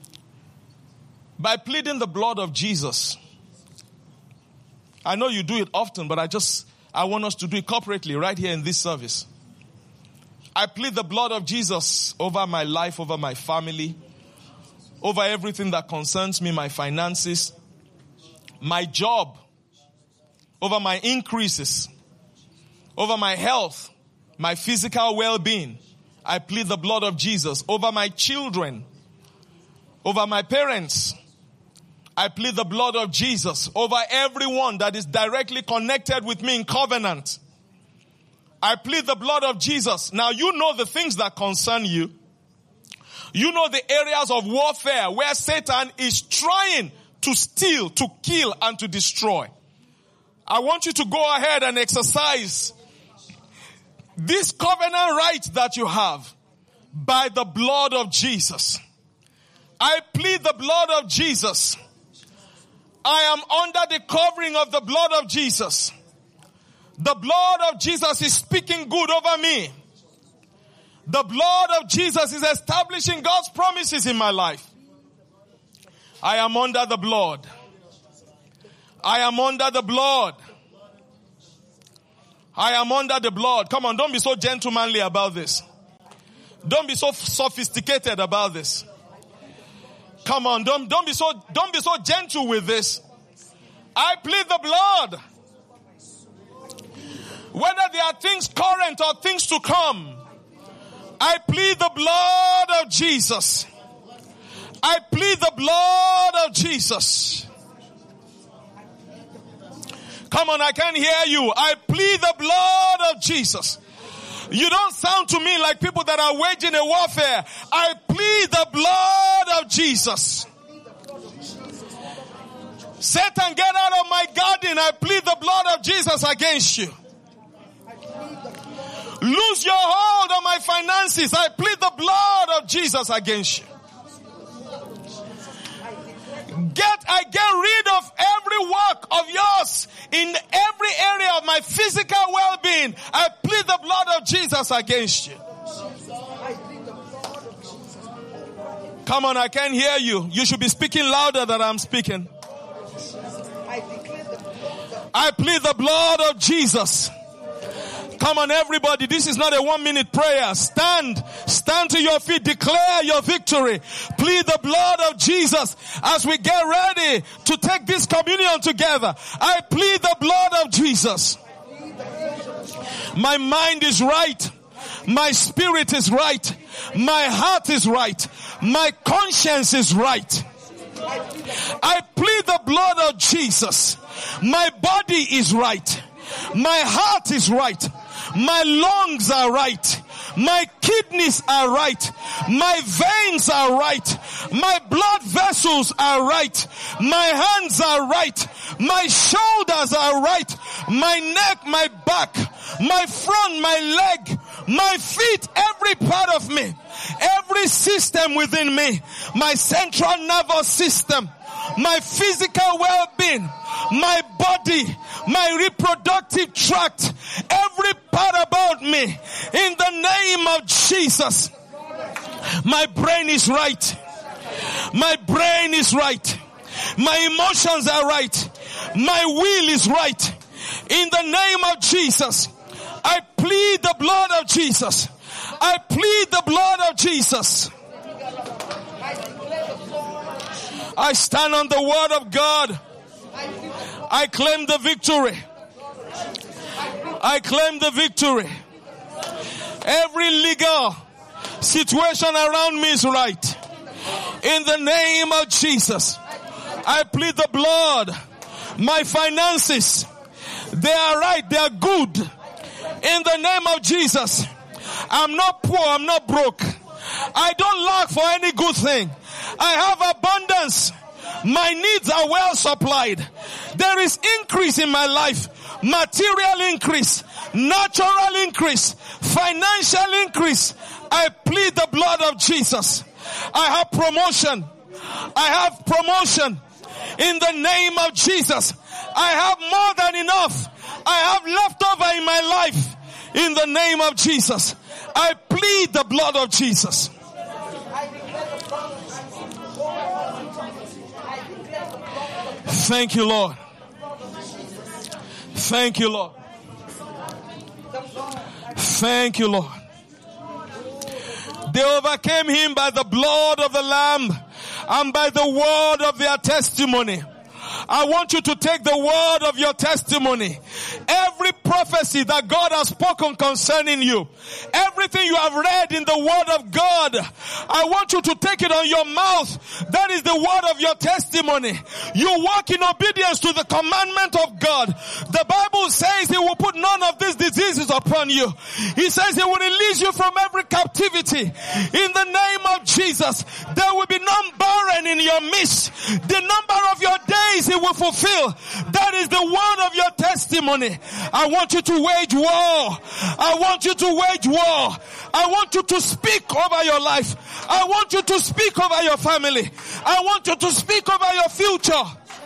by pleading the blood of Jesus. I know you do it often, but I just, I want us to do it corporately right here in this service. I plead the blood of Jesus over my life, over my family, over everything that concerns me, my finances, my job, over my increases, over my health, my physical well-being. I plead the blood of Jesus over my children, over my parents. I plead the blood of Jesus over everyone that is directly connected with me in covenant. I plead the blood of Jesus. Now you know the things that concern you. You know the areas of warfare where Satan is trying to steal, to kill, and to destroy. I want you to go ahead and exercise this covenant right that you have by the blood of Jesus. I plead the blood of Jesus. I am under the covering of the blood of Jesus. The blood of Jesus is speaking good over me. The blood of Jesus is establishing God's promises in my life. I am under the blood. I am under the blood. I am under the blood. Come on, don't be so gentlemanly about this. Don't be so sophisticated about this. Come on, don't, don't be so, don't be so gentle with this. I plead the blood. Whether there are things current or things to come, I plead the blood of Jesus. I plead the blood of Jesus. Come on, I can't hear you. I plead the blood of Jesus. You don't sound to me like people that are waging a warfare. I plead the blood of Jesus. Satan, get out of my garden. I plead the blood of Jesus against you. Lose your hold on my finances. I plead the blood of Jesus against you. Get, I get rid of every work of yours in every area of my physical well-being. I plead the blood of Jesus against you. Come on, I can't hear you. You should be speaking louder than I'm speaking. I plead the blood of Jesus. Come on, everybody. This is not a one minute prayer. Stand. Stand to your feet. Declare your victory. Plead the blood of Jesus as we get ready to take this communion together. I plead the blood of Jesus. My mind is right. My spirit is right. My heart is right. My conscience is right. I plead the blood of Jesus. My body is right. My heart is right. My lungs are right. My kidneys are right. My veins are right. My blood vessels are right. My hands are right. My shoulders are right. My neck, my back, my front, my leg, my feet, every part of me, every system within me, my central nervous system, my physical well-being, my body, my reproductive tract, every part about me, in the name of Jesus. My brain is right. My brain is right. My emotions are right. My will is right. In the name of Jesus, I plead the blood of Jesus. I plead the blood of Jesus. I stand on the word of God. I claim the victory. I claim the victory. Every legal situation around me is right. In the name of Jesus, I plead the blood. My finances, they are right. They are good. In the name of Jesus, I'm not poor. I'm not broke. I don't lack for any good thing. I have abundance My needs are well supplied. There is increase in my life. Material increase, natural increase, financial increase. I plead the blood of Jesus. I have promotion. I have promotion in the name of Jesus. I have more than enough. I have leftover in my life in the name of Jesus. I plead the blood of Jesus. Thank you, Lord. Thank you, Lord. Thank you, Lord. They overcame him by the blood of the Lamb and by the word of their testimony. I want you to take the word of your testimony. Every prophecy that God has spoken concerning you, everything you have read in the word of God, I want you to take it on your mouth. That is the word of your testimony. You walk in obedience to the commandment of God. The Bible says he will put none of these diseases upon you. He says he will release you from every captivity. In the name of Jesus, there will be none barren in your midst. The number of your days he will fulfill. That is the word of your testimony. I want you to wage war. I want you to wage war. I want you to speak over your life. I want you to speak over your family. I want you to speak over your future.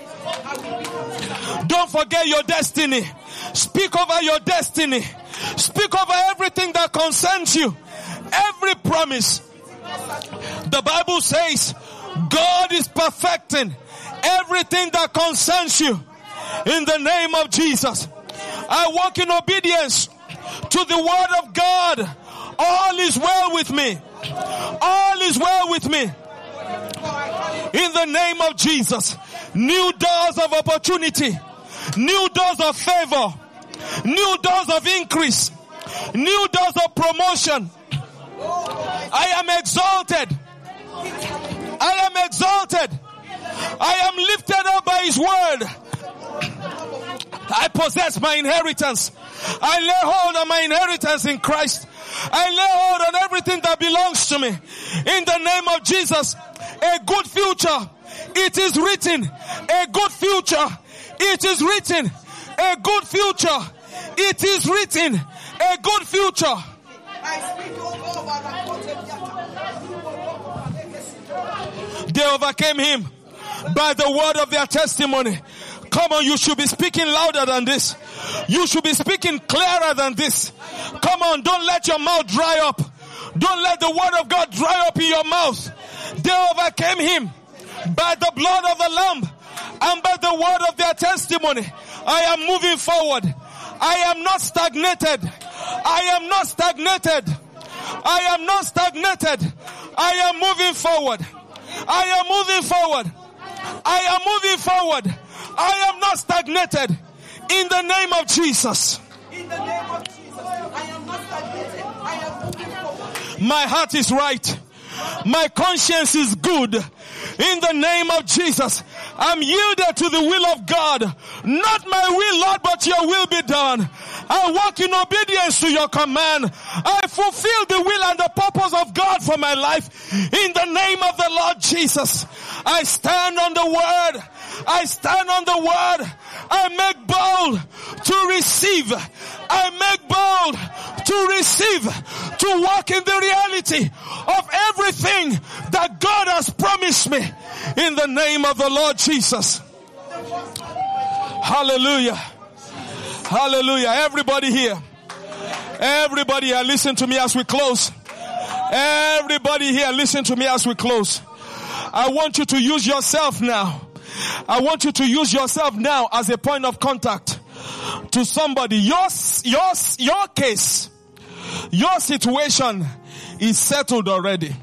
Don't forget your destiny. Speak over your destiny. Speak over everything that concerns you. Every promise. The Bible says God is perfecting everything that concerns you in the name of Jesus. I walk in obedience to the word of God. All is well with me. All is well with me. In the name of Jesus. New doors of opportunity. New doors of favor. New doors of increase. New doors of promotion. I am exalted. I am exalted. I am lifted up by his word. I possess my inheritance. I lay hold on my inheritance in Christ. I lay hold on everything that belongs to me. In the name of Jesus, a good future. It is written. A good future. It is written. A good future. It is written. A good future. They overcame him by the word of their testimony. Come on, you should be speaking louder than this. You should be speaking clearer than this. Come on, don't let your mouth dry up. Don't let the word of God dry up in your mouth. They overcame him by the blood of the Lamb and by the word of their testimony. I am moving forward. I am not stagnated. I am not stagnated. I am not stagnated. I am moving forward. I am moving forward. I am moving forward. I am not stagnated. In the name of Jesus. In the name of Jesus. I am not stagnated. I am moving forward. My heart is right. My conscience is good. In the name of Jesus, I'm yielded to the will of God. Not my will, Lord, but your will be done. I walk in obedience to your command. I fulfill the will and the purpose of God for my life. In the name of the Lord Jesus, I stand on the word. I stand on the word. I make bold to receive. I make bold to receive, to walk in the reality of everything that God has promised me in the name of the Lord Jesus. Hallelujah. Hallelujah. Everybody here. Everybody here, listen to me as we close. Everybody here, listen to me as we close. I want you to use yourself now. I want you to use yourself now as a point of contact to somebody. Your, your, your case, your situation is settled already.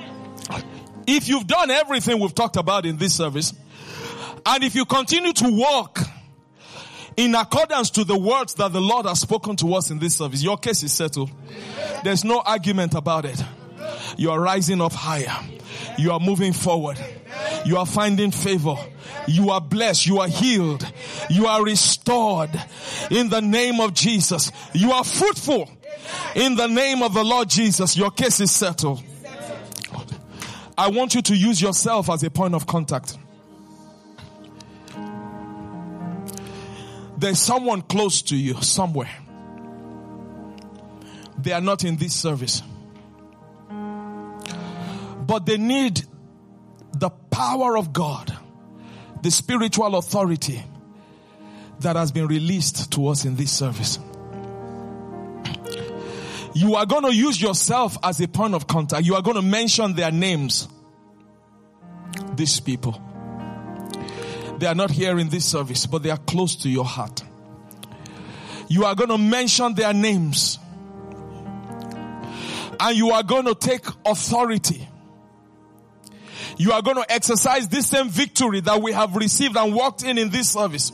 If you've done everything we've talked about in this service, and if you continue to walk in accordance to the words that the Lord has spoken to us in this service, your case is settled. There's no argument about it. You are rising up higher. You are moving forward. You are finding favor. You are blessed. You are healed. You are restored in the name of Jesus. You are fruitful in the name of the Lord Jesus. Your case is settled. I want you to use yourself as a point of contact. There's someone close to you somewhere. They are not in this service, but they need the power of God, the spiritual authority that has been released to us in this service. You are going to use yourself as a point of contact. You are going to mention their names. These people, they are not here in this service, but they are close to your heart. You are going to mention their names, and you are going to take authority. You are going to exercise this same victory that we have received and walked in in this service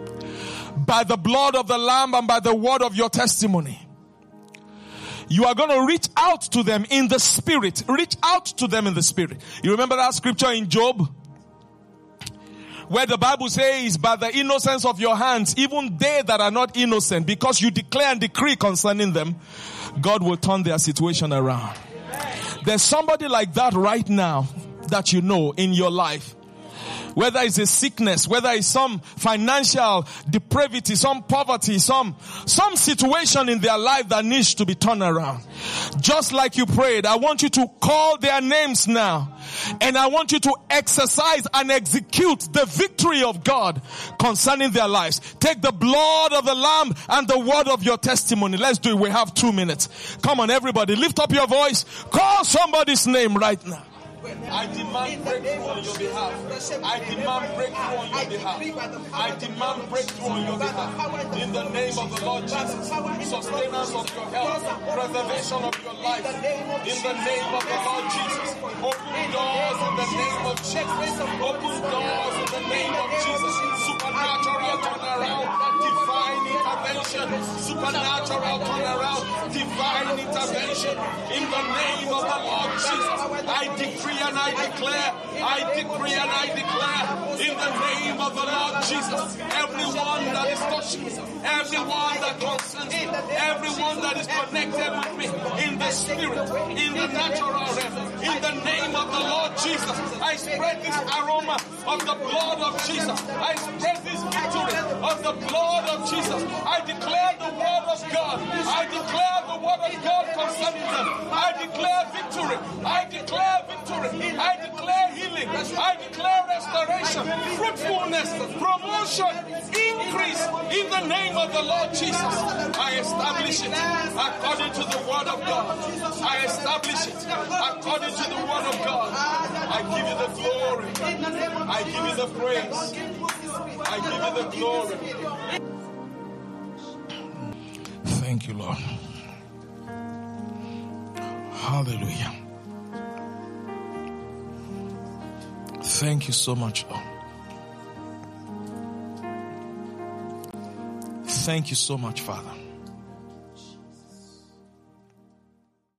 by the blood of the Lamb and by the word of your testimony. You are going to reach out to them in the spirit. Reach out to them in the spirit. You remember that scripture in Job, where the Bible says, by the innocence of your hands, even they that are not innocent, because you declare and decree concerning them, God will turn their situation around. There's somebody like that right now that you know in your life. Whether it's a sickness, whether it's some financial depravity, some poverty, some, some situation in their life that needs to be turned around. Just like you prayed, I want you to call their names now. And I want you to exercise and execute the victory of God concerning their lives. Take the blood of the Lamb and the word of your testimony. Let's do it. We have two minutes. Come on, everybody. Lift up your voice. Call somebody's name right now. I demand breakthrough on your behalf. I demand breakthrough on your behalf. I demand breakthrough on your behalf. In the name of the Lord Jesus. Sustenance of your health. Preservation of your life. In the name of the Lord Jesus. Open doors in the name of Jesus. Open doors in the name of Jesus. Supernatural turnaround. Divine intervention. Supernatural turnaround. Divine intervention. In the name of the Lord Jesus. I decree and I declare, I decree and I declare, in the name of the Lord Jesus, everyone that is touching, everyone that concerns me, everyone that is connected with me, in the spirit, in the natural realm, in the name of the Lord Jesus, I spread this aroma of the blood of Jesus. I spread this victory of the blood of Jesus. I declare the word of God. I declare the word of God concerning them. I declare victory. I declare victory. I declare healing. I declare restoration, fruitfulness, promotion, increase in the name of the Lord Jesus. I establish it according to the word of God. I establish it according to the word of God. I give you the glory. I give you the praise. I give you the glory. Thank you, Lord. Hallelujah. Thank you so much, Lord. Thank you so much, Father.